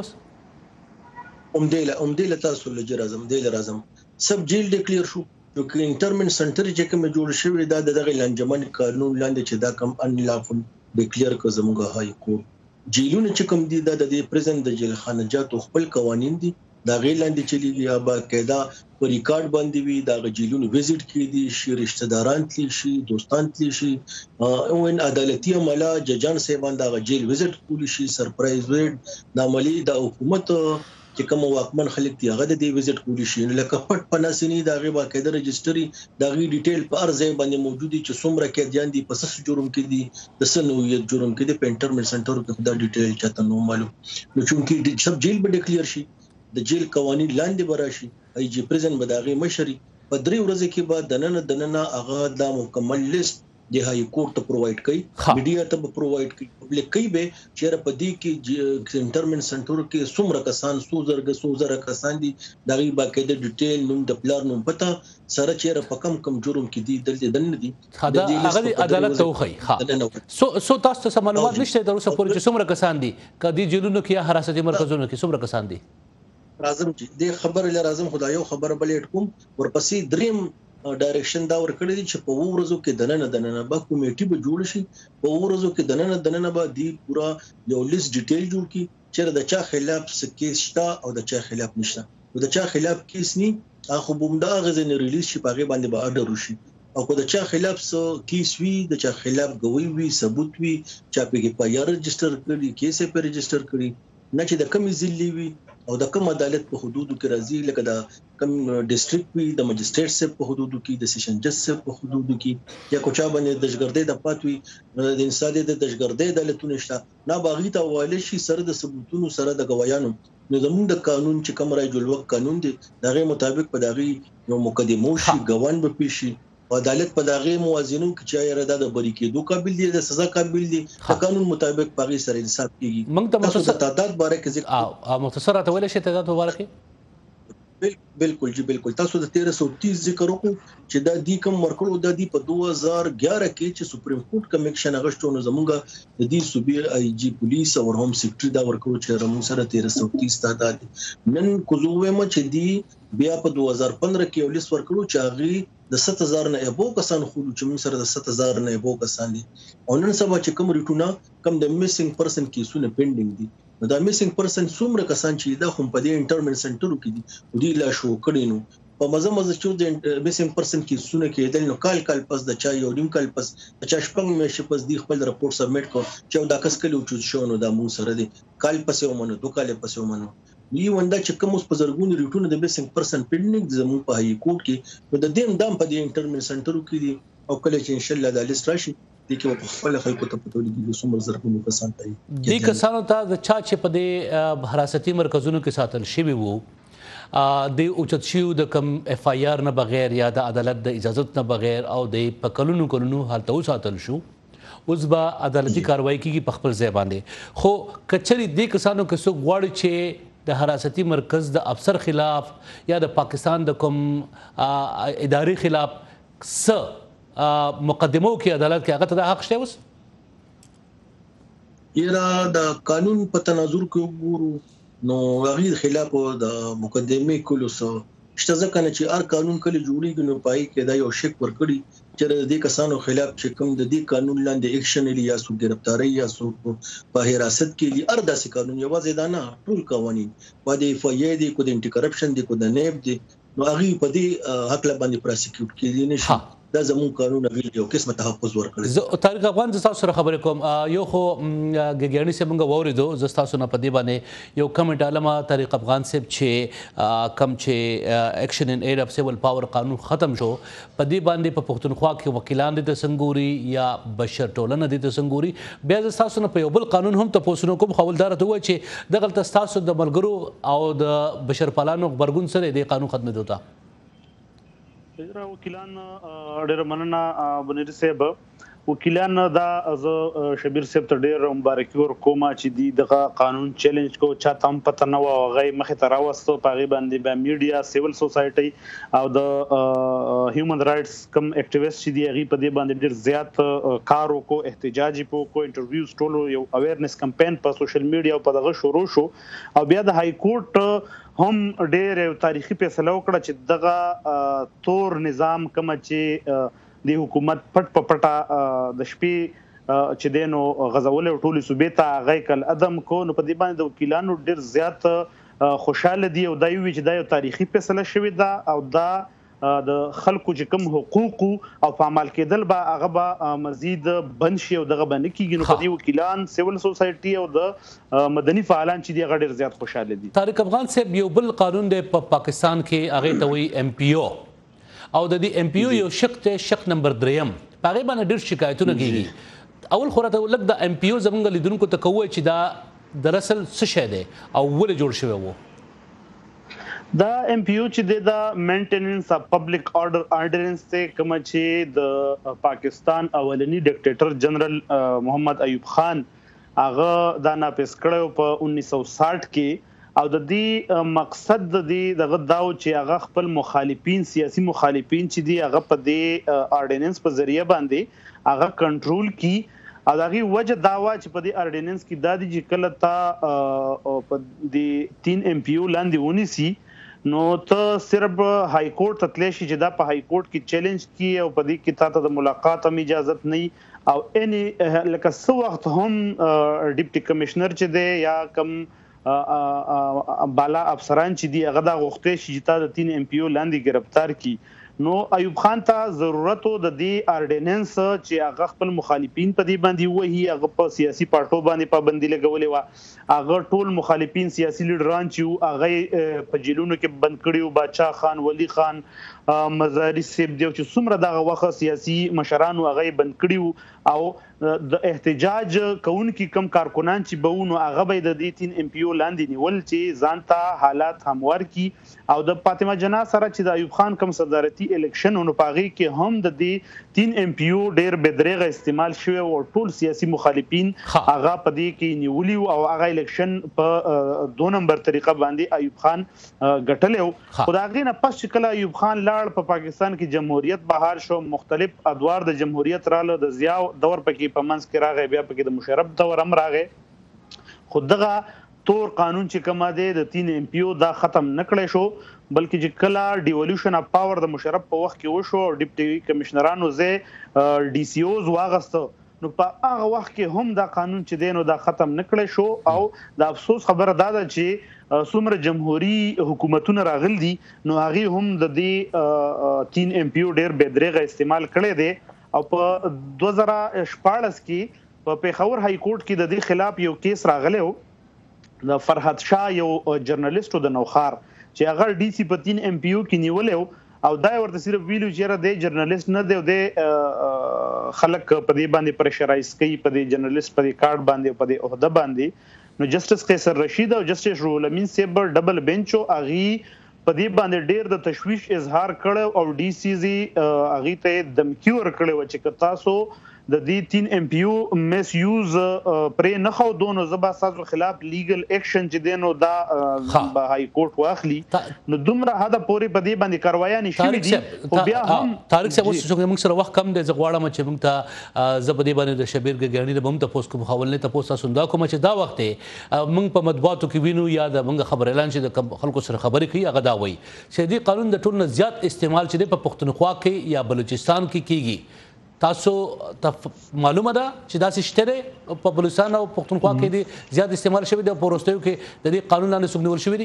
اوس اومدله تاسو لجرازم سب جیل ډیکلیئر شو نو کې انټرمنټ سنټر چې کوم جوړ شوی دا دغه لنجمن قانون لاندې چې دا کم ان لافل ډیکلیئر کو زموږ هاي کورټ جیلونه چې کوم دي د پریزن د جیل خانجات خپل قوانين دي دا غیر لاندې چلیږي یا باقاعده په ریکارډ باندې وي دا جیلونو وزټ کړي شي رشتہ داران تلی شي دوستان تلی شي او ان عدالتي عمله ججان سیمان دا جیل وزټ کولی شي سرپرایز ویډ د عملی د حکومت چې کوم واکمن خلک دی هغه د دې وزټ کولی شي لکه پټ پناسنی دا غي باقاعده رجستري دا غي ډیټیل په ارزه باندې موجود دي چې څومره کې ځان دي پس جرم کې دي د سنویت جرم کې دي پینټرمنټ سنټر کې دا ډیټیل چاته نو معلوم نو چې سب جیل به ډیکلیئر شي د جیل قوانين لاندې براشي ای جی پریزن بداغي مشري په 3 ورځې کې بعد دننه هغه د مکمل لیست د هاي کورټ ته پرووایډ کړي میډیا ته پرووایډ کړي پبلک کې به چې په دې کې انټرمنټ سنټر کې څومره کسان سوزره کسان دي دغه باقاعده ډیټیل نوم د پلان نوم پتا سره چې په کم جرم کې دي دلته دنه دي هغه عدالت ته وخی ها سو تاسو ته معلومات نشته د اوسه پورې چې څومره کسان دي کدي جیلونو کې حراستي مرکزونو کې څومره کسان دي راځم چې د خبر له راځم خدایو خبر بلې کوم ورپسې دریم ډایرکشن دا ورکړی دی چې په ورځو کې دننه به کمیټي به جوړ شي په ورځو کې دننه به دی پورا یو لیست ډیټیل جوړ کی چې د چا خلاف کیس شته او د چا خلاف نشته او د چا خلاف کیس ني اخو بومدا غزن ریلیز شي پاګه باندې به آرډر وشي او کو د چا خلاف کیس وی د چا خلاف گوی وی ثبوت وی چا په پای رجستر کړي کیس په رجستر کړي نه چې د کمی ځلی وی او د کوم عدالت په حدودو کې راځي لکه د کوم ډیسټریکټ وی د مجستریټ سره په حدودو کې د سیشن جج سره په حدودو کې یا کوچا باندې دشګردې د پاتوي د انساني د دشګردې عدالتونه شته نه باغی ته حواله شي سره د ثبوتونو سره د گوايانو نو زموږ د قانون چې کوم راي جوړ قانون دی دغه مطابق په دغه یو مقدمه شي ګوان به پیشي عدالت په دغه موازینو کې چې اراده د بری کېدو قابل دي د سزا قابل دي د قانون مطابق پاغي سره انصاف کیږي موږ ته مختصر تعداد باره کې مختصره ته ویل شي تعداد مبارکي بالکل جی بالکل تاسو د 1330 ذکر وکړو چې دا دی کوم ورکړو د دی په 2011 کې چې سپریم کورټ کمیشن غشتو نو زمونږ د دې صوبې ای جی پولیس او ہوم سیکرټری دا ورکړو چې رمو سره 1330 تعداد نن کوزوې ما چې دی بیا په 2015 کې ولس ورکړو چې هغه د 7000 نه ابو کسان خو چې موږ سره د 7000 نه ابو کسان دي او نن سبا چې کوم ریټونه کم د میسنګ پرسن کیسونه پینډینګ دي دا میسنګ پرسن څومره کسان چې دا هم په دې انټرمنټ سنټرو کې دي دوی لا شو کړي نو په مزه چې د میسنګ پرسن کیسونه کې د نو کال پس د چا یو نیم کال پس د چا شپږ میاشتې پس دی خپل رپورټ سبمیټ کو چې دا کس کله چوز شو نو دا مون سره دي کال پس یو منو دوه کال پس یو منو وی وندا چې کوم اوس په زرګون ریټونه د میسنګ پرسن پینډینګ زمو په هاي کورټ کې نو د دیم دام په دې انټرمنټ سنټرو کې دي او کله چې ان شاء الله د لیست راشي د کې په خپل خلکو ته پټول دي څومره زرګونو کسان ته دي کسانو ته د چا چې په دې حراستي مرکزونو کې ساتل شوی وو د اوچت شو د کم اف آی آر نه بغیر یا د عدالت د اجازت نه بغیر او د پکلونو حالت ساتل شو اوس به عدالتي کاروایی کیږي په خپل ځای باندې خو کچري د کسانو کې څوک غواړي چې د حراستي مرکز د افسر خلاف یا د پاکستان د کوم اداري خلاف مقدمو کې عدالت کې هغه ته د حق شته اوس یرا د قانون په تناظر کې وګورو نو هغه خلاف د مقدمه کولو سره شته ځکه چې هر قانون کله جوړیږي نو پای کې دا یو شک ورکړي چې د دې کسانو خلاف چې کوم د دې قانون لاندې اکشن لري یا سو گرفتاری یا سو په حراست کې دي اردا سي قانون یوازې دا نه ټول قوانين په دې فایې دي کو د انټي کرپشن دي کو د نیب دي نو هغه په دې حق باندې پروسیکیوټ کېدي نشي دا زمون قانون غوښتي یو قسمه تحفظ ورکړي زه طارق افغان زه تاسو سره خبرې کوم یو خو ګګیانی صاحب موږ واورېدو زه تاسو نه په دې باندې یو کمنټ علما طارق افغان صاحب چې کم چې اکشن ان ایډ اف سیول پاور قانون ختم شو په دې باندې په پښتونخوا کې وکیلان دي د سنګوري یا بشر ټولنه دي د سنګوري بیا زه تاسو نه په یو بل قانون هم تاسو کوم خولدار ته وای چې دغه تاسو د ملګرو او د بشر پالانو خبرګون سره د قانون ختم دوتا حضرت وکیلان ډېر مننه بنيري صاحب وکیلان دا از شبیر صاحب ته ډېر مبارکي ورکوم چې دی دغه قانون چیلنج کو چا تام پته نه و غي مخه تر راوستو پاغي باندې به میډیا سیول سوسایټي او د هیومن رائټس کم اکټیویسټ چې دی غي په دې باندې ډېر زیات کار وکړو احتجاجي کو انټرویوز ټولو یو اویرنس کمپاین په سوشل میډیا او په دغه شروع شو او بیا د های کورټ هم ډېر تاریخي فیصله وکړه چې دغه تور نظام کوم چې د حکومت پټ په پټه د شپې چې دینو غزول ټولي صوبې ته غي کل ادم کو نو په دې باندې د وکیلانو ډېر زیات خوشاله دي او دا یو چې دا یو تاریخي فیصله شوې ده او دا د خلکو چې کوم حقوق او په عمل کېدل به هغه به مزید بند شي او دغه باندې کېږي نو په دې وکیلان سیول سوسایټي او د مدني فعالان چې دی هغه ډېر زیات خوشاله دي طارق افغان صاحب یو بل قانون دی په پاکستان کې هغه ته وایي ایم پی او او د دې ایم پی او یو شق ته شق نمبر 3 هغه باندې ډېر شکایتونه کیږي اول خو راته لګ د ایم پی او زمونږ لیدونکو ته کوی چې دا دراصل څه شی دی او ولې جوړ شوی وو دا ایم پی او چې د مینټیننس اف پبلک آرډر آرډیننس ته کوم چې د پاکستان اولنی ډیکټیټر جنرال محمد ایوب خان هغه دا ناپیس کړو په 1960 کې او د دې مقصد د دې دغه داو چې هغه خپل مخالفین سیاسي مخالفین چې دی هغه په دې آرډیننس په ذریعہ باندې هغه کنټرول کی او دغه وجه داوا چې په دې آرډیننس کې د دې کله تا په دې 3 ایم پی او لاندې ونی سي نو ته صرف های کورټ ته تللی شي چې دا په های کورټ کې چیلنج کی او په دې کې تاسو د ملاقات هم اجازه نه او اني لکه څو وخت هم ډیپټي کمشنر چې دی یا کم بالا افسران چې دی هغه دا غوښته شي چې تا د 3 ایم پی او لاندې گرفتار کی نو ایوب خان ته ضرورت د دې آرډیننس چې هغه خپل مخالفین په دې باندې وਹੀ هغه په سیاسي پارټو باندې پابندي لګولې و هغه ټول مخالفین سیاسي لیډران چې هغه په جیلونو کې بند کړیو بادشاہ خان ولی خان مزاری سیب دیو چې څومره دغه وخت سیاسي مشران هغه بند کړیو او د احتجاج کوونکي کم کارکونان چې بهونو هغه به د دې 3 ایم پی او لاندې نیول چې ځانته حالات هموار کی او د فاطمه جنا سره چې د ایوب خان کم صدارتي الیکشن او پاغي کې هم د دې 3 ایم پی او ډېر بدرېغه استعمال شوی او ټول سیاسي مخالفین هغه په دې کې نیولي او هغه الیکشن په 2 نمبر طریقه باندې ایوب خان ګټلو خدایغه نه پس چې کله ایوب خان لاړ په پاکستان کې جمهوریت بهار شو مختلف ادوار د جمهوریت رااله د ضیاء دور پکې په منځ کې راغی بیا پکې د مشرف دور هم راغی خود دغه تور قانون چې کومه دی د 3 ایم پی او دا ختم نکړی شو بلکې چې کله ډیولوشن اف پاور د مشرف په وخت کې وشو ډیپټي کمشنرانو زه ډي سی اوز واغسته نو په هغه وخت کې هم دا قانون چې دی نو دا ختم نکړی شو او د افسوس خبره دا ده چې څومره جمهوریت حکومتونه راغلي دي نو هغه هم د دې 3 ایم پی او ډېر بدرېغه استعمال کړي دي او په 2014 کې په پیښور های کورټ کې د دې خلاف یو کیس راغلی و د فرحت شاه یو جرنالست د نوخار چې هغه ډي سی په 3 ایم پی او کې نیولې او دا ورته صرف ویلو چې د جرنالست نه دی د خلک په دې باندې پرشرایز کوي په دې جرنالست په دې کارت باندې په دې عہده باندې نو جسټس قیصر رشید او جسټس روح الامین صاحب ډبل بنچ او اغي په دې باندې ډېر د تشویش اظهار کړو او ډي سی زی اغي ته دمکی ور کړو چې تاسو د دې 3 ام پی یو مس یوز پرې نه خو دونو زبا سازو خلاف لیګل اکشن چې دینو دا به های کورټ واخلي نو دومره هدا پوری په دې باندې کاروایی نشي دي او بیا هم طارق صاحب موږ سره وخت کم دی زه غواړم چې موږ ته زبدي باندې د شبیر ګګانی د بم ته پوس کوم خول نه ته پوس سندا کوم چې دا وخت موږ په مطبوعاتو کې وینو یا د موږ خبر اعلان چې د خلکو سره خبرې کوي هغه دا وایي چې دې قانون د ټول نه زیات استعمال چې په پښتونخوا کې یا بلوچستان کې کیږي تاسو معلومه ده چې دا شته په بلوچستان او پښتونخوا کې دي زیات استعمال شوی دی په وروستیو کې د دې قانون لاندې څوک نیول شوی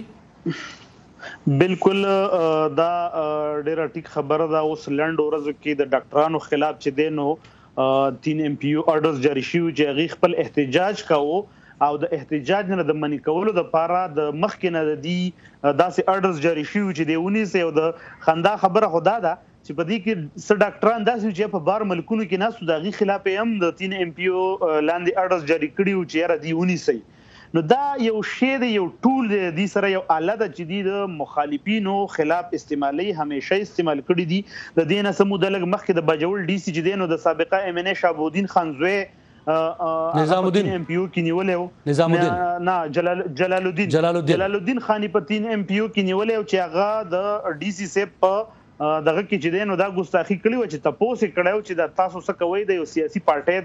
دي بالکل دا ډیره ټیک خبره ده اوس لند ورځو کې د ډاکټرانو خلاف چې دینو 3 ام پی یو اورډرز جاری شوي چې هغه خپل احتجاج کاوه او د احتجاج نه د منی کولو د پاره د مخکې نه د دې داسې اورډرز جاری شوي چې د 19 او د خندا خبره خدا ده چې په دې کې س ډاکټران داسې چې په بار ملکونو کې ناسو د غي خلاف هم د 3 ام پی یو لاندې اورډرز جاری کړي او چې را دی 19 نو دا یو شی دی یو ټول دی سره یو آله د چې د مخالفینو خلاف استعمالي همیشه استعمال کړي دي د دینه سمودلګ مخکې د بجول ډي سي چې دینو د سابقه ام ان ای شابودین خانزوی نظام الدین ام پی یو کې نیولې نظام الدین نه جلال الدین خانی په 3 ام پی یو کې نیولې چې هغه د ډي سی سیپ په دغه کې چې دینو دا ګستاخی کړی و چې تاسو کړهو چې د تاسو څه کوي د یو سیاسي پارټي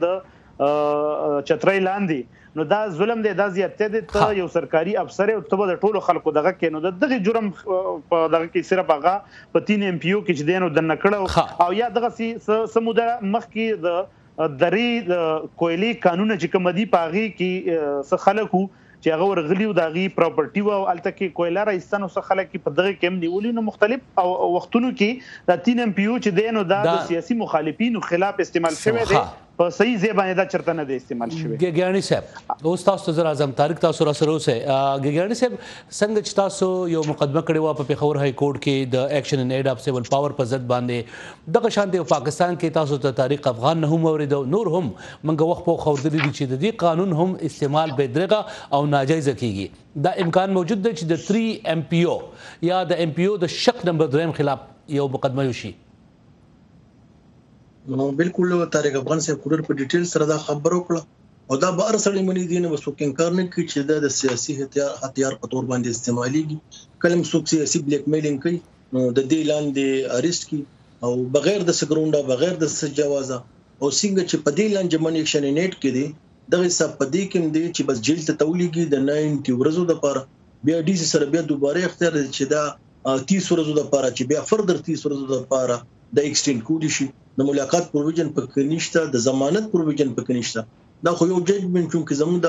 د چترۍ لاندې نو دا ظلم دی دا زیاتې دی ته یو سرکاري افسر او ته د ټولو خلکو دغه کې نو دغه جرم په دغه کې صرف هغه په 3 ام پی یو کې چې دینو د نکړو او یا دغه سموده مخکې د درې کویلي قانون چې کوم دی پاغي کې څه خلکو چې هغه ورغلی او دغه پراپرټي او الته کې کویلا راستانو څخه خلک په دغه کې هم نیولې نو مختلف او وختونو کې د 3 ام پی یو چې دینو د سیاسي مخالفینو خلاف استعمال شوی دی په صحیح ځای باندې دا چرته نه دی استعمال شوی ګګیانی صاحب اوس تاسو زر اعظم طارق تاسو را سره اوسه ګګیانی صاحب څنګه چې تاسو یو مقدمه کړې و په پیښور های کورټ کې د ایکشن ان ایډ اف سیول پاور په ضد باندې دغه شان دی پاکستان کې تاسو ته طارق افغان نه هم اوریدو نور هم منګه وخت په خوردل دي چې د دې قانون هم استعمال به درغه او ناجایز کیږي دا امکان موجود دی چې د 3 ام پی او یا د ام پی او د شق نمبر 2 خلاف یو مقدمه وشي نو بالکل طارق افغان صاحب کورر په ډیټیل سره دا خبر وکړه او دا بار سړی منی دي نو څوک انکار نه کوي چې د سیاسي هتیار په تور باندې استعماليږي کلم څوک سیاسي بلیک میلینګ کوي نو د دې لاندې اریسټ کی او بغیر د سګرونډا بغیر د جوازه او څنګه چې په دې لاندې من ایکشن نیټ کې دي دغه سب په دې کې دي چې بس جیل ته تولیږي د 90 ورځو لپاره بیا ډي سي سره بیا دوباره اختیار چې دا 30 ورځو لپاره چې بیا فردر 30 ورځو لپاره د ایکسټند کولی شي د ملاقات پروویژن پکې نشته د ضمانت پروویژن پکې نشته دا خو یو ججمنټ چې زموږ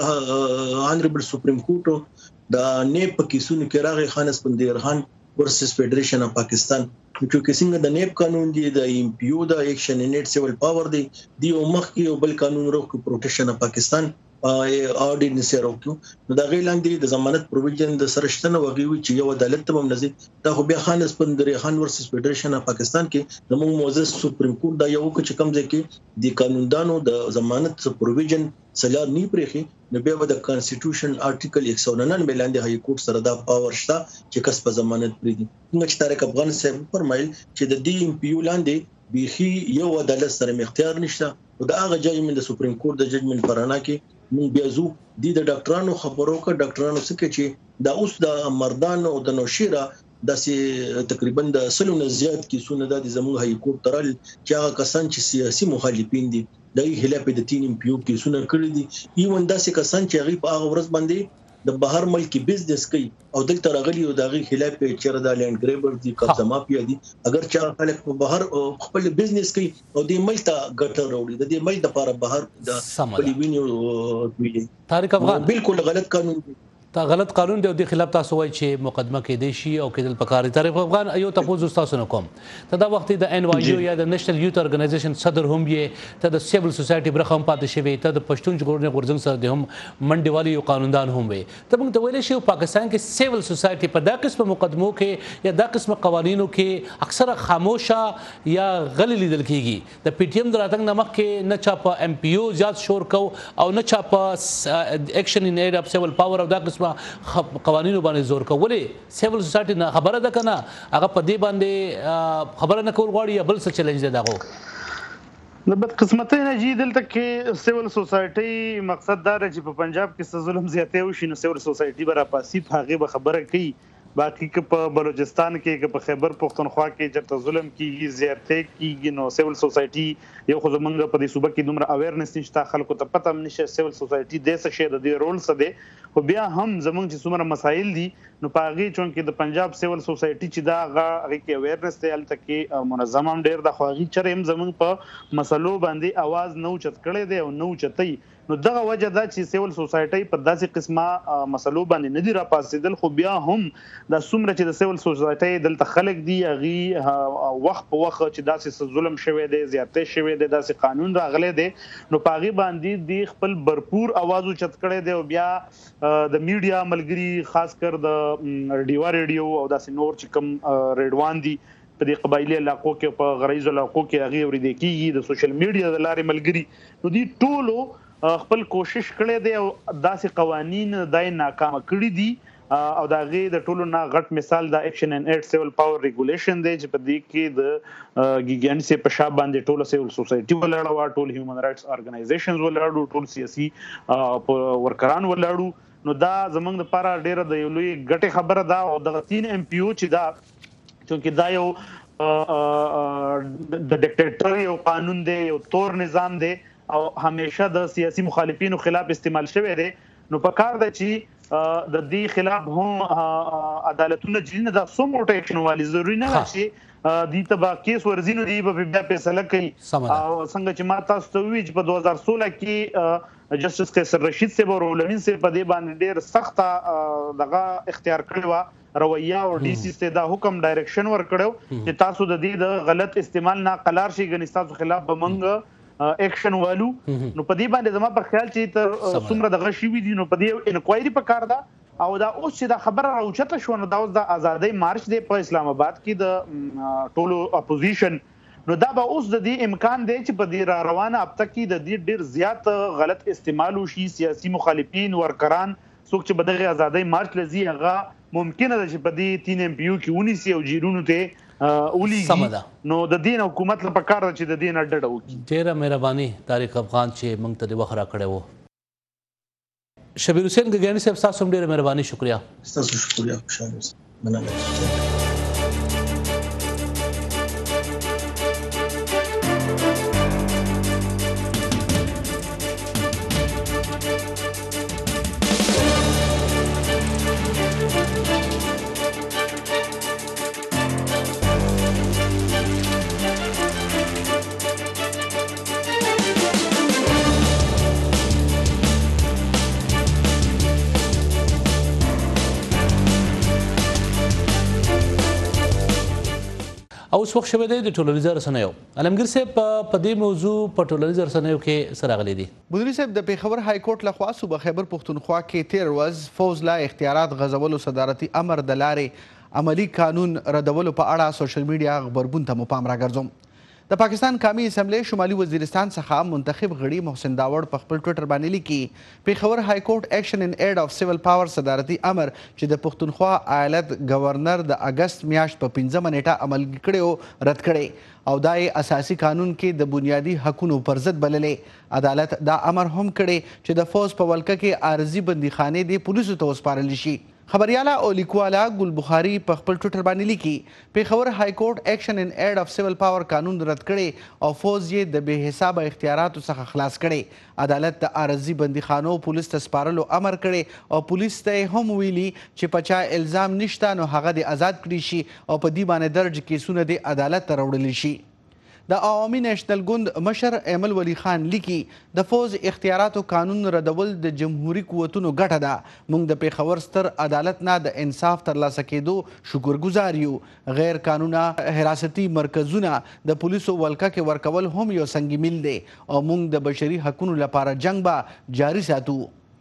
د آنریبل سپریم کورټ د نیب په کیسونو کې راغی خان اسپندیر خان ورسس فدریشن اف پاکستان چې څنګه د نیب قانون دی د ام پی یو د ایکشن نیټ سیول پاور دی او مخکې یو بل قانون روکو پروټیکشن اف پاکستان اورډیننس روکو نو دا غیلاندې د ضمانت پروویژن د سرشتنه وغوي چې یو عدالت ته هم نزي دا خو بیا خان اسپندیر خان ورسس فدریشن اف پاکستان کې زموږ موزس سپریم کورټ دا یو چې کوم ځکه د قانوندانو د ضمانت پروویژن سلار نی پرخي نو بیا د کانسټیټیوشن ارټیکل 199 باندې هاي کورټ سره دا پاور شته چې کس په ضمانت پریدي څنګه چې طارق افغان صاحب فرمایل چې د ډي ام پی یو لاندې بيخي یو عدالت سره اختیار نشته او دا هغه ججمنټ د سپریم کورټ د ججمنټ پرانا کې مونږ بیا زو د ډاکټرانو خبرو کا ډاکټرانو څخه چې دا اوس د مردان او د نوشیرا داسې تقریبا د سلونه زیات کیسونه د زموږ هاي کورټ ترل چې هغه کسان چې سیاسي مخالفین دي دغه خلاف د 3 ام پی یو کیسونه کړی دي ایون داسې کسان چې هغه په هغه ورځ باندې د بهر ملک بزنس کوي او دلته راغلي او دغه خلاف چیرې د لینډ ګریبر دي قبضه مافیا دي اگر چې خلک په بهر خپل بزنس کوي او د ملک ته ګټه وروړي د دې ملک لپاره بهر د خپل ویني طارق افغان بالکل غلط قانون دی تا غلط قانون دی او د خلاف تاسو وایي چې مقدمه کې دی شي او کېدل پکاري طارق افغان یو تاسو تاسو نه کوم ته دا وخت د ان وای یو یا د نېشنل یوث ارګنایزیشن صدر هم یې ته د سیویل سوسایټي برخه هم پاتې شوی ته د پښتون جوړنې غورځنګ سره د هم منډیوالي یو قانوندان هم وي ته موږ ته ویل شي پاکستان کې سیویل سوسایټي په دا قسم مقدمو کې یا دا قسم قوانینو کې اکثره خاموشه یا غلي لیدل کیږي د پی ټی ایم دراتنګ نمک کې نه چا په ام پی یو زیات شور کو او نه چا په ایکشن ان ایډ اف سیویل پاور او دا قسم قوانینو باندې زور کولې سیویل سوسایټي نه خبره ده کنه هغه په دې باندې خبره نه کول غواړي یا بل څه چیلنج ده داغو د بدقسمتۍ نه جي دلته کې سیول سوسایټي مقصد دا دی چې په پنجاب کې څه ظلم زیاتی وشي نو سیول سوسایټي به راپاسي په هغې به خبره کوي. باقي که په بلوچستان کې که په خیبر پښتونخوا کې چېرته ظلم کېږي زیاتی کېږي نو سیول سوسایټي یو خو زمونږ په دې صوبه کې دومره اویرنس نشته خلکو ته پته هم نشته سیول سوسایټي دی څه شی د دې رول څه دی خو بیا هم زمونږ چې څومره مسایل دي نو په هغې چونکې د پنجاب سیول سوسایټي چې دا هغې کې اویرنس دی هلته کې منظم هم ډېر ده خو هغې چرې هم زمونږ په مسلو باندې اواز نه اوچت کړی دی او نه اوچتوي نو دغه وجه دا چې سیول سوسایټي په داسې قسمه مسلو باندې نه دي راپاڅېدل خو بیا هم دا څومره چې د سیول سوسایټي دلته خلک دي هغې وخت په وخت چې داسې ظلم شوی دی زیاتی شوی دی داسې قانون راغلی دی نو په هغې باندې دی خپل برپور اواز اوچت کړی دی او بیا د میډیا ملګري خاص کر د ډیوا ریډیو او داسې نور چې کوم ریډوان دي په دې قبایلي علاقو کې په غریزو علاقو کې هغې اورېدی کېږي د سوشل میډیا د لارې ملګري نو دوی ټولو خپل کوشش کړی دی او داسې قوانین دای ناکامه کړي دي او د هغې د ټولو نه غټ مثال د ایکشن ان ایډ سیول پاور ریګولیشن دی چې په دې کې د ګیګانسې په شا باندې ټوله سیول سوسایټي ولاړه وه ټول هیومن رایټس ارګنایزیشنز ولاړو ټول سیاسي ورکران ولاړو نو دا زموږ لپاره ډېره د یو لوی ګټې خبره ده او دغه 3 MPO چې دا چونکې دا یو د ډیکټیټر یو قانون دی یو تور نظام دی او همیشه د سیاسي مخالفینو خلاف استعمال شوی دی نو په کار ده چې د دې خلاف هم عدالتونه جلینه دا سو موټه ایکشن والی ضروري نه ده چې دې ته به کیس ورځي نو دې به بیا فیصله کوي او څنګه چې ما تاسو ته وویل چې په 2016 کې جسټس قیصر رشید صاحب او رولمین صاحب په دې باندې ډېر سخته دغه اختیار کړی وه رویه او ډي سي ته دا حکم ډایرکشن ورکړی چې تاسو د دې د غلط استعمال نه قلار شي ګنې ستاسو خلاف به موږ ایکشن والو نو په دې باندې زما په خیال چې تر څومره دغه شوي دي نو په دې انکوایري پکار ده او دا اوس چې دا خبره راوچته شوه نو دا اوس د ازادۍ مارچ دی په اسلام آباد کې د ټولو اپوزیشن نو دا به اوس د دې امکان دی چې په دې را روانه هفته کې د دې ډېر زیات غلط استعمال وشي سیاسي مخالفین ورکران څوک چې به دغې ازادۍ مارچ له ځي هغه ممکنه ده چې په دې 3 MPO کې ونیسي او جیرونو ته ولیږي نو د دې حکومت لپاره پکار ده چې د دې نه ډډه وکړي. ډېره مهرباني طارق افغان چې موږ ته د وخت راکړی و. شبیر حسین ګګیاني صاحب ستاسو هم ډېره مهرباني شکریه. ستاسو شکریه خوشحاله اوسئ مننه. اوس وخت شوی دی د ټولنیزو رسنیو. علمګیر صاحب په دې موضوع په ټولنیزو رسنیو کې څه راغلی دي؟ مدیري صاحب د پېښور های کورټ لخوا صوبه خیبر پښتونخوا کې تېر ورځ فوز لا اختیارات غځولو صدارتي امر د لارې عملی قانون ردولو په اړه سوشل میډیا غبرګون ته مو پام راګرځوم. د پاکستان قومي اسمبلی شمالي وزیرستان څخه منتخب غړي محسن داوړ په خپل ټویټر باندې لیکي پېښور های کورټ ایکشن ان ایډ اف سیول پاور صدارتي امر چې د پښتونخوا ایالت گورنر د اگست میاشت په 15 نیټه عملي کړی رد کړی او دا اساسي قانون کې د بنیادي حقوقو پر ضد بللې. عدالت دا امر هم کړی چې د فوز په ولکه کې عارضي بندیخانې د پولیسو ته وسپارل شي. خبرياله او لیکواله ګل بخاري په خپل ټویټر باندې لیکي پېښور های کورټ ایکشن ان ایډ اف سیول پاور قانون رد کړي او فوز یې د بې حسابه اختیاراتو څخه خلاص کړي. عدالت د عارضي بندیخانو پولیس ته سپارلو امر کړي او پولیس ته هم ویلي چې په چا الزام نشته نو هغه د آزاد کړي شي او په دې باندې درج کیسونه د عدالت ته راوړل شي. د عوامي نیشنل ګوند مشر ایمل ولی خان لیکي د فوز اختیاراتو قانون ردول د جمهوریت قوتونو ګټه ده. موږ د پېښور ستر عدالت نه د انصاف ترلاسه کېدو شکرګزار یو. غیر قانونه حراستي مرکزونه د پولیسو ولکه کې ورکول هم یو سنگ میل دی او موږ د بشري حقوقو لپاره جنگ به جاري ساتو.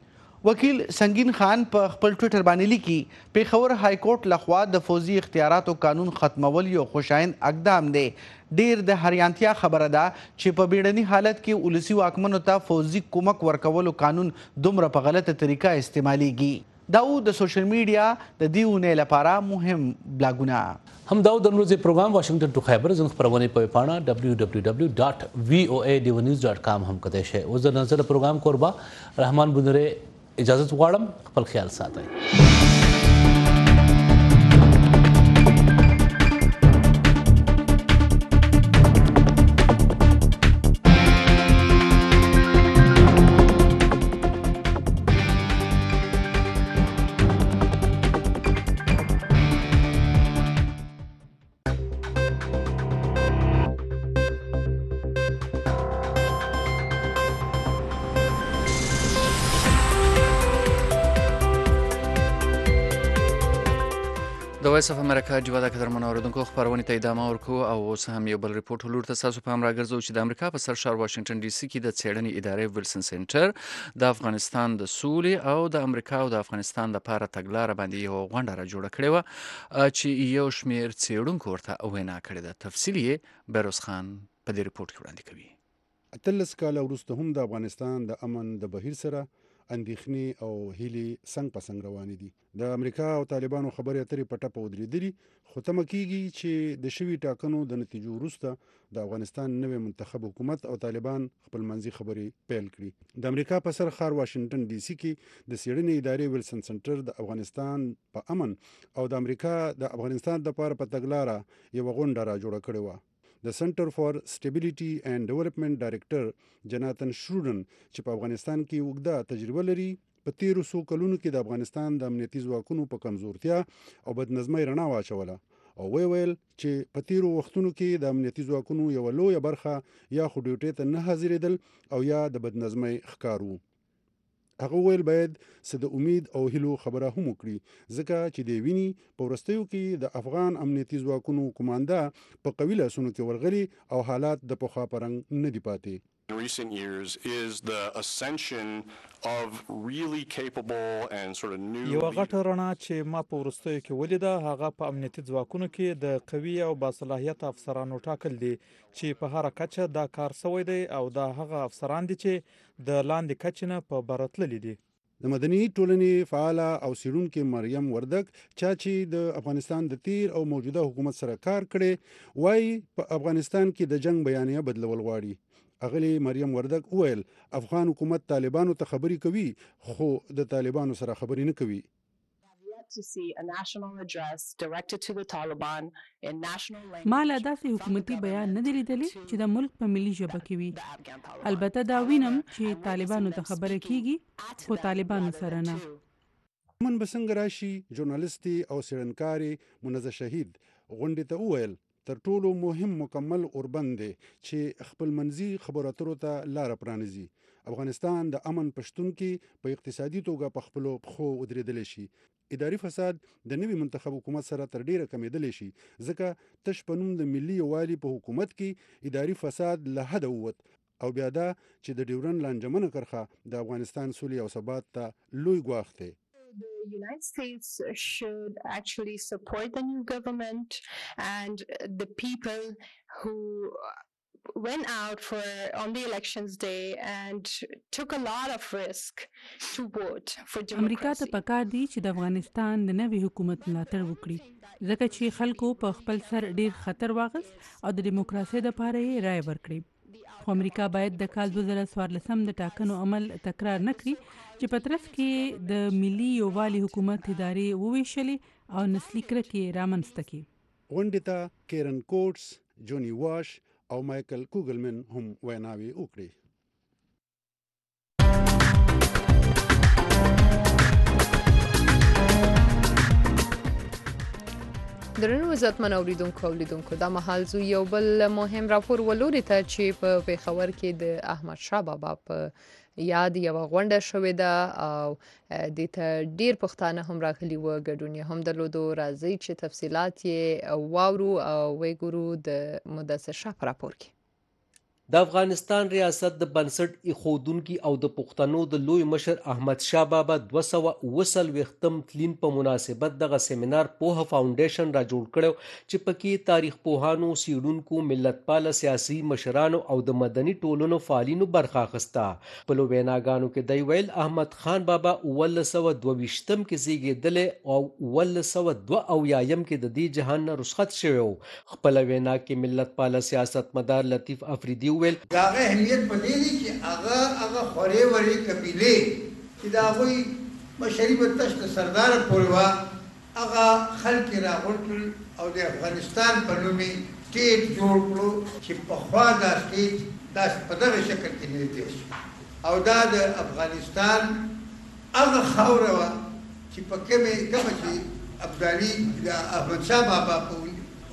وکیل سنگین خان په خپل ټویټر باندې لیکي پېښور های کورټ لخوا د فوزي اختیاراتو قانون ختمول یو خوشایند اقدام دی. ډیر د حیرانتیا خبره ده چې په بیړني حالت کې ولسي واکمنو ته فوزي کومک ورکولو قانون دومره په غلطه طریقه استعمالیږي. دا و د سوشل میډیا د دې اونۍ لپاره مهم بلاګونه. همدا د نن ورځې پروګرام واشنگټن ټو خیبر زموږ خپرونې په ویبپاڼه www.voadewonews.com هم کتلی شئ. اوس د نظر پروګرام کوربه رحمان بونری اجازت غواړم. خپل خیال ساتئ. د وایس اف امریکا جوړه قدرمن اوریدونکو خبرونه ته ادامه ورکو او اوس هم یو بل ریپورت ولور ته تاسو په امر راګرځو چې د امریکا په سر ښار واشنگټن ډي سي کې د څېړنې ادارې ویلسن سنټر د افغانستان د سولې او د امریکا او د افغانستان لپاره تګلارې باندې یو غونډه را جوړه کړې و چې یو شمېر څېړونکو ورته وینا کړې ده. تفصیل یې بیروز خان په دې ریپورت کې وړاندې کوي. 13 کاله وروسته هم د افغانستان د امن د بهیر سره اندېښنې او هیلې څنګ په څنګ روانې دي. د امریکا او طالبانو خبرې اترې په ټپه ودرېدلي، خو تمه کېږي چې د شوي ټاکنو د نتیجو وروسته د افغانستان نوی منتخب حکومت او طالبان خپلمنځي خبرې پیل کړي. د امریکا په سر ښار واشنگټن ډي سي کې د څېړنې ادارې ویلسن سنټر د افغانستان په امن او د امریکا د افغانستان لپاره په تګلاره یوه غونډه را جوړه کړې وه. د سنټر فار سټیبلیټي اینډ ډیولپمنٹ ډایرکټر جناتن شرودن چې په افغانستان کې اوږده تجربه لري، په تیرو څو کلونو کې د افغانستان د امنیتي ځواکونو په کمزورتیا او بدنظمۍ رڼا واچوله او ویل چې په تیرو وختونو کې د امنیتي ځواکونو یوه لویه برخه یا خو ډیوټۍ ته نه حاضرېدل او یا د بدنظمۍ ښکار وو. هغه ویل باید څه د امید او هیلو خبره هم وکړي، ځکه چې دی ویني په وروستیو کې د افغان امنیتي ځواکونو قومانده په قوي لاسونو کې ورغلي او حالات د پخوا په رنګ نه دي پاتې. In recent years is the ascension of really capable and sort of new یو غټه رڼا چې ما په وروستیو کې ولیده هغه په امنیتي ځواکونو کې د قوي او باصلاحیت افسرانو ټاکل دي چې په هر کچه دا کار سوی دی او دا هغه افسران دي چې د لاندې کچې نه په بره تللي دي. د مدني ټولنې فعاله او څېړونکې مریم وردګ چا چې د افغانستان د تیر او موجوده حکومت سره کار کړی وایي په افغانستان کې د جنگ بیانیه بدلول غواړي. اغلی مریم وردګ ویل افغان حکومت طالبانو ته خبرې کوي خو د طالبانو سره خبرې نه کوي. ما لا داسې حکومتي بیان نه دی لیدلی چې د ملک په ملي ژبه کې وي. البته دا وینم چې طالبانو ته خبره کیږي خو طالبانو سره نه. من به څنګه راشي؟ ژورنالیستي او څېړنکارې منزه شهید غونډې ته وویل تر ټولو مهم مکمل اوربند دی چې خپلمنځي خبرو اترو ته لاره پرانیزي. افغانستان د امن په شتون کې په اقتصادي توګه په خپلو پښو ودرېدلی شي. اداري فساد د نوي منتخب حکومت سره تر ډیره کمیدلی شي، ځکه تش په نوم د ملي یووالي په حکومت کې اداري فساد له حده ووت او بیا دا چې د ډیورنډ لانجمنه کرښه د افغانستان سولې او ثبات ته لوی ګواښ دی. The United States should actually support the new government and the people who went out on the elections day and took a lot of risk to vote for democracy. امریکا ته پکار دی چې د افغانستان د نوي حکومت ملاتړ وکړي، ځکه چې خلکو په خپل سر ډیر خطر واغست او د دیموکراسۍ لپاره یې رای ورکړي. خو امریکا باید د کال 2014 د ټاکنو عمل تکرار نه کړي چې په ترڅ کې د ملي یووالي حکومت ادارې وویشلې او نسلي کرکې رامنځته کړي. غونډې ته کیرن کوټس، جونی واش او مایکل کوګلمن هم ویناوې وکړې. درنو عزتمن اوریدونکو دا مهال زو یو بل مهم راپور ولوري ته چې په پیښور کې د احمد شاه بابا په یاد یو غونډه شوې ده او د ته ډیر پښتانه هم راغلي و ګډون هم درلودو. راځي چې تفصيلات یې واورو او وګورو د مدثر شاه راپور کې. د افغانستان ریاست د بنسټ ایښودونکي او د پښتنو د لوی مشر احمد شاه بابا 240 تلین په مناسبت دغه سیمینار پوهه فاونډیشن را جوړ کړو چې پکې تاریخ پوهانو، څیړونکو، ملتپاله سیاسي مشرانو او د مدني ټولنو فعالینو برخه اخیسته. په ویناګانو کې دی ویل احمد خان بابا 1922 کې زیږېدلی او 1902 کې د دې جهان نه رخصت شوی و. خپله وینا کې ملتپاله سیاستمدار لطیف افریدي وویل د هغه اهمیت په دې دی چې هغه خورې ورې قبیلې چې د هغوی مشري به تش د سردار پورې وه هغه خلک یې راغونډ کړل او د افغانستان په نوم یې سټیټ جوړ کړو چې پخوا دا سټیټ داسې په دغه شکل کې نه دی او دا د افغانستان هغه خاوره وه چې په کومه چې ابدالي د احمدشاه بابا په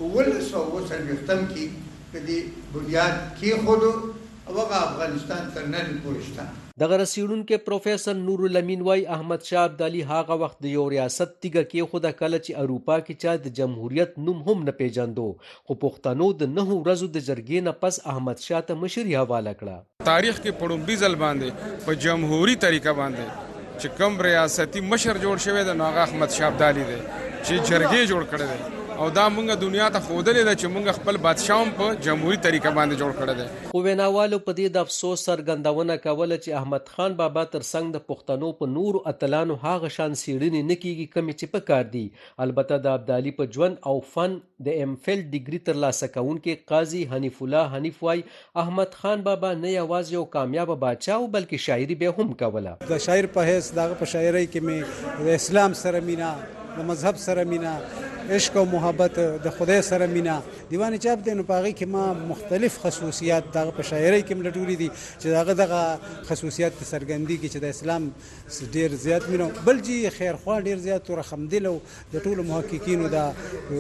1940 کې د دې بنیاد کېښودو او هغه افغانستان تر نن پورې شته. دغه رسیدونکي پروفیسر نور الامین وای احمد شاه ابدالي هغه وخت د یو ریاست تیګه کېښوده کله چې اروپا کې چا د جمهوریت نوم هم نه پیژندو، خو پښتنو د 9 ورځو د جرګې نه پس احمد شاه ته مشري حواله کړه. تاریخ کې په لومړي ځل باندې په جمهوری طریقه باندې چې کوم ریاستي مشر جوړ شوی دی نو هغه احمد شاه ابدالي دی چې جرګې جوړ کړی دی او دا مونږ دنیا ته ښودلې ده چې مونږ خپل بادشاه هم په جمهوری طریقه باندې جوړ کړی دی. خو ویناوالو په دې د افسوس څرګندونه کوله چې احمد خان بابا تر څنګ د پښتنو په نورو اتلانو هغه شان څېړنې نه کیږي کومې چې پکار دي. البته د ابدالي په ژوند او فن د ام فل ډیګري ترلاسه کوونکي قاضي حنیف الله حنیف وای احمد خان بابا نه یوازې یو کامیابه باچا و بلکې شاعري به هم کوله. د شاعر په حیث دغه په شاعرۍ کې مې د اسلام سره مینا، د مذهب سره مینا، عشق او محبت، د خدای سره مینا. دیوان چاپ دی نو په هغې کې ما مختلف خصوصیات دغه په شاعرۍ کې م لټولي دي چې دغه خصوصیات څرګندېږي چې د اسلام ډېر زیات مینه، بل چې خیرخوا ډېر زیات رحمدل او د ټولو محققینو دا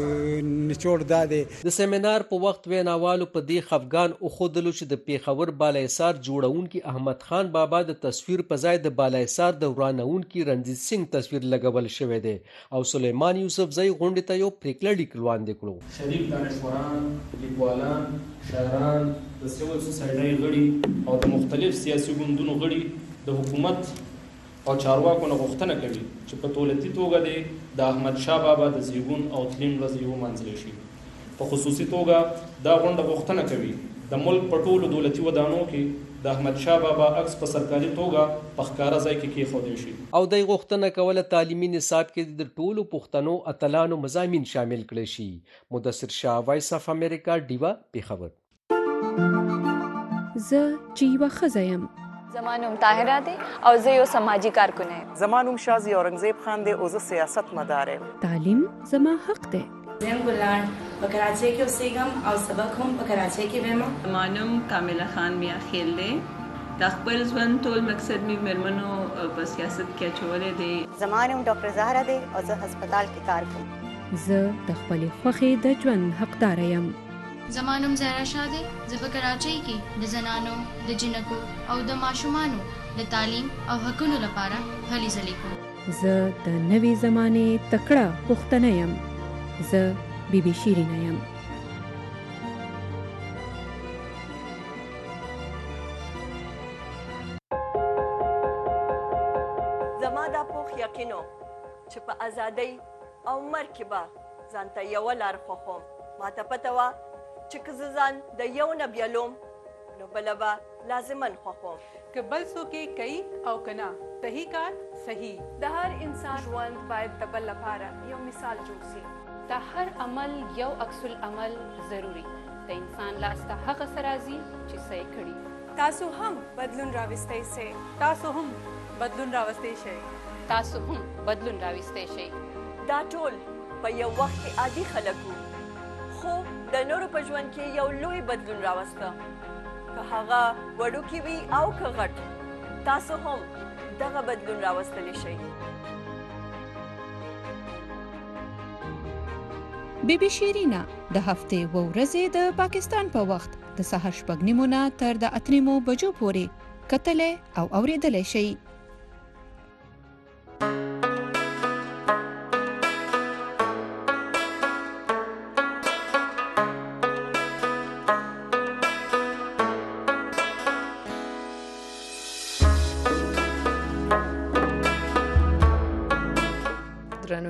نچوړ دا دی. د سیمینار په وخت ویناوالو په دې خفګان وښودلو چې د پیښور بالاحصار جوړونکي احمد خان بابا د تصویر په ځای د بالاحصار د ورانونکي رنجیت سنگ تصویر لګول شوی دی او سلیمان یوسف زئی غونډې ته یو پریکړه لیک وړاندې کړو. شریف دانشوران، لیکوالان، شاعران، د سیول سوسایټۍ غړي او د مختلف سیاسي ګوندونو غړي د حکومت او چارواکو نه غوښتنه کوي چې په دولتي توګه د احمد شاه بابا د زیږون او تلین ورځ ومانځل شي. په خصوصي توګه دا غونډه غوښتنه کوي د ملک په ټولو دولتي ودانو کې د احمد شاه بابا عکس په سرکاري توګه په ښکاره ځای کې کېښودل شي. او د غوښتنه کوله تعلیمي نصاب کې د ټولو پښتنو اتلانو مضامین شامل کړي شي. مدثر شاه، وایس اف امریکا، ډیوا، پیښور. زه چې یوه ښځه یم. زما نوم طاهره دی او زه یو سماجي کارکونه یم. زما نوم شازي اورنګزیب خان دی او زه سیاست مدار یم. تعلیم زما حق دی. زم ګلان په کراچۍ کې اوسېږم او سبق هم په کراچۍ کې وایم. زما نوم کامله خان میا خیل دی. د خپل ژوند ټول مقصد مې مېرمنو په سیاست کې اچولی دی. زما نوم ډاکټر زهره دی او زه هسپتال کې کار کوم. زه د خپلې خوښې د ژوند حقداره یم. زما نوم زهرا شاه دی. زه په کراچۍ کې د زنانو، د جنکو او د ماشومانو د تعلیم او حقونو لپاره هلې ځلې کوم. زه د نوې زمانې تکړه پښتنه یم. زه بیبي شیرینه یم. زما دا پوخ یقینو چې په ازادۍ او مرګ کې به ځان ته یوه لار خوښوم. ما ته پته وه چې که زه ځان د یو نه بیلوم نو بله به لازما خوښوم. که بل څوک یې کوي او که نه، صحیح کار صحیح. د هر انسان ژوند باید د بل لپاره یو مثال جوړ شي. د هر عمل یو عکس العمل ضروري. د انسان لاس ته هغه څه راځي چې څه یې کړي. تاسو هم بدلون راوستی شئ. تاسو هم بدلون راوستی شئ. تاسو هم بدلون راوستی شئ. دا ټول په یو وخت کې عادي خلک وو، خو د نورو په ژوند کې یو لوی بدلون راوسته. که هغه وړوکی وي او که غټ، تاسو هم دغه بدلون راوستلی شئ. بیبي شیرینه د هفتې و ورځې د پاکستان په وخت د سهار 6:30 نه تر د 8 بجو پورې کتلی او اوریدلی شئ.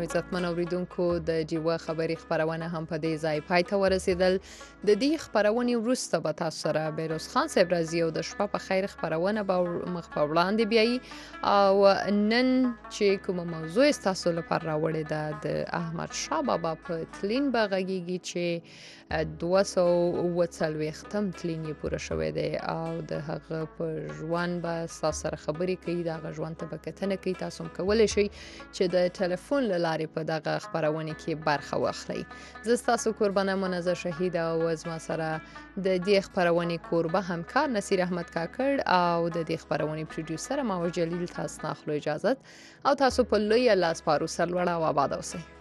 عزتمن اوریدونکو د جیوه خبري خبرونه هم په دې ځای پای ته ورسېدل. د دې خبرونې وروسته به تاسو سره بیروز خان صاحب راځي او د شپه په خیر خبرونه به مخ په وړاندې بیایي. او نن چې کومه موضوع تاسو لپاره راوړې ده د احمد شاه بابا په تلین به غږیږي چې 240 تلین یې پوره شوی دی او د هغه په ژوند به تاسو سره خبرې کوي، د هغه ژوند ته به کتنه کوي. تاسو هم کولی شئ چې د ټلیفون له لارې په دغه خبرونه کې برخه واخلئ. زه ستاسو قربانه منزه شهیده او زما سره د دې خبرونې کوربه همکار نصیر احمد کاکړ او د دې خبرونې پروډوسر ماور جلیل تاسو نه اخلو اجازه او تاسو په لوی الله سپارو سرلوړه او آباد اوسئ.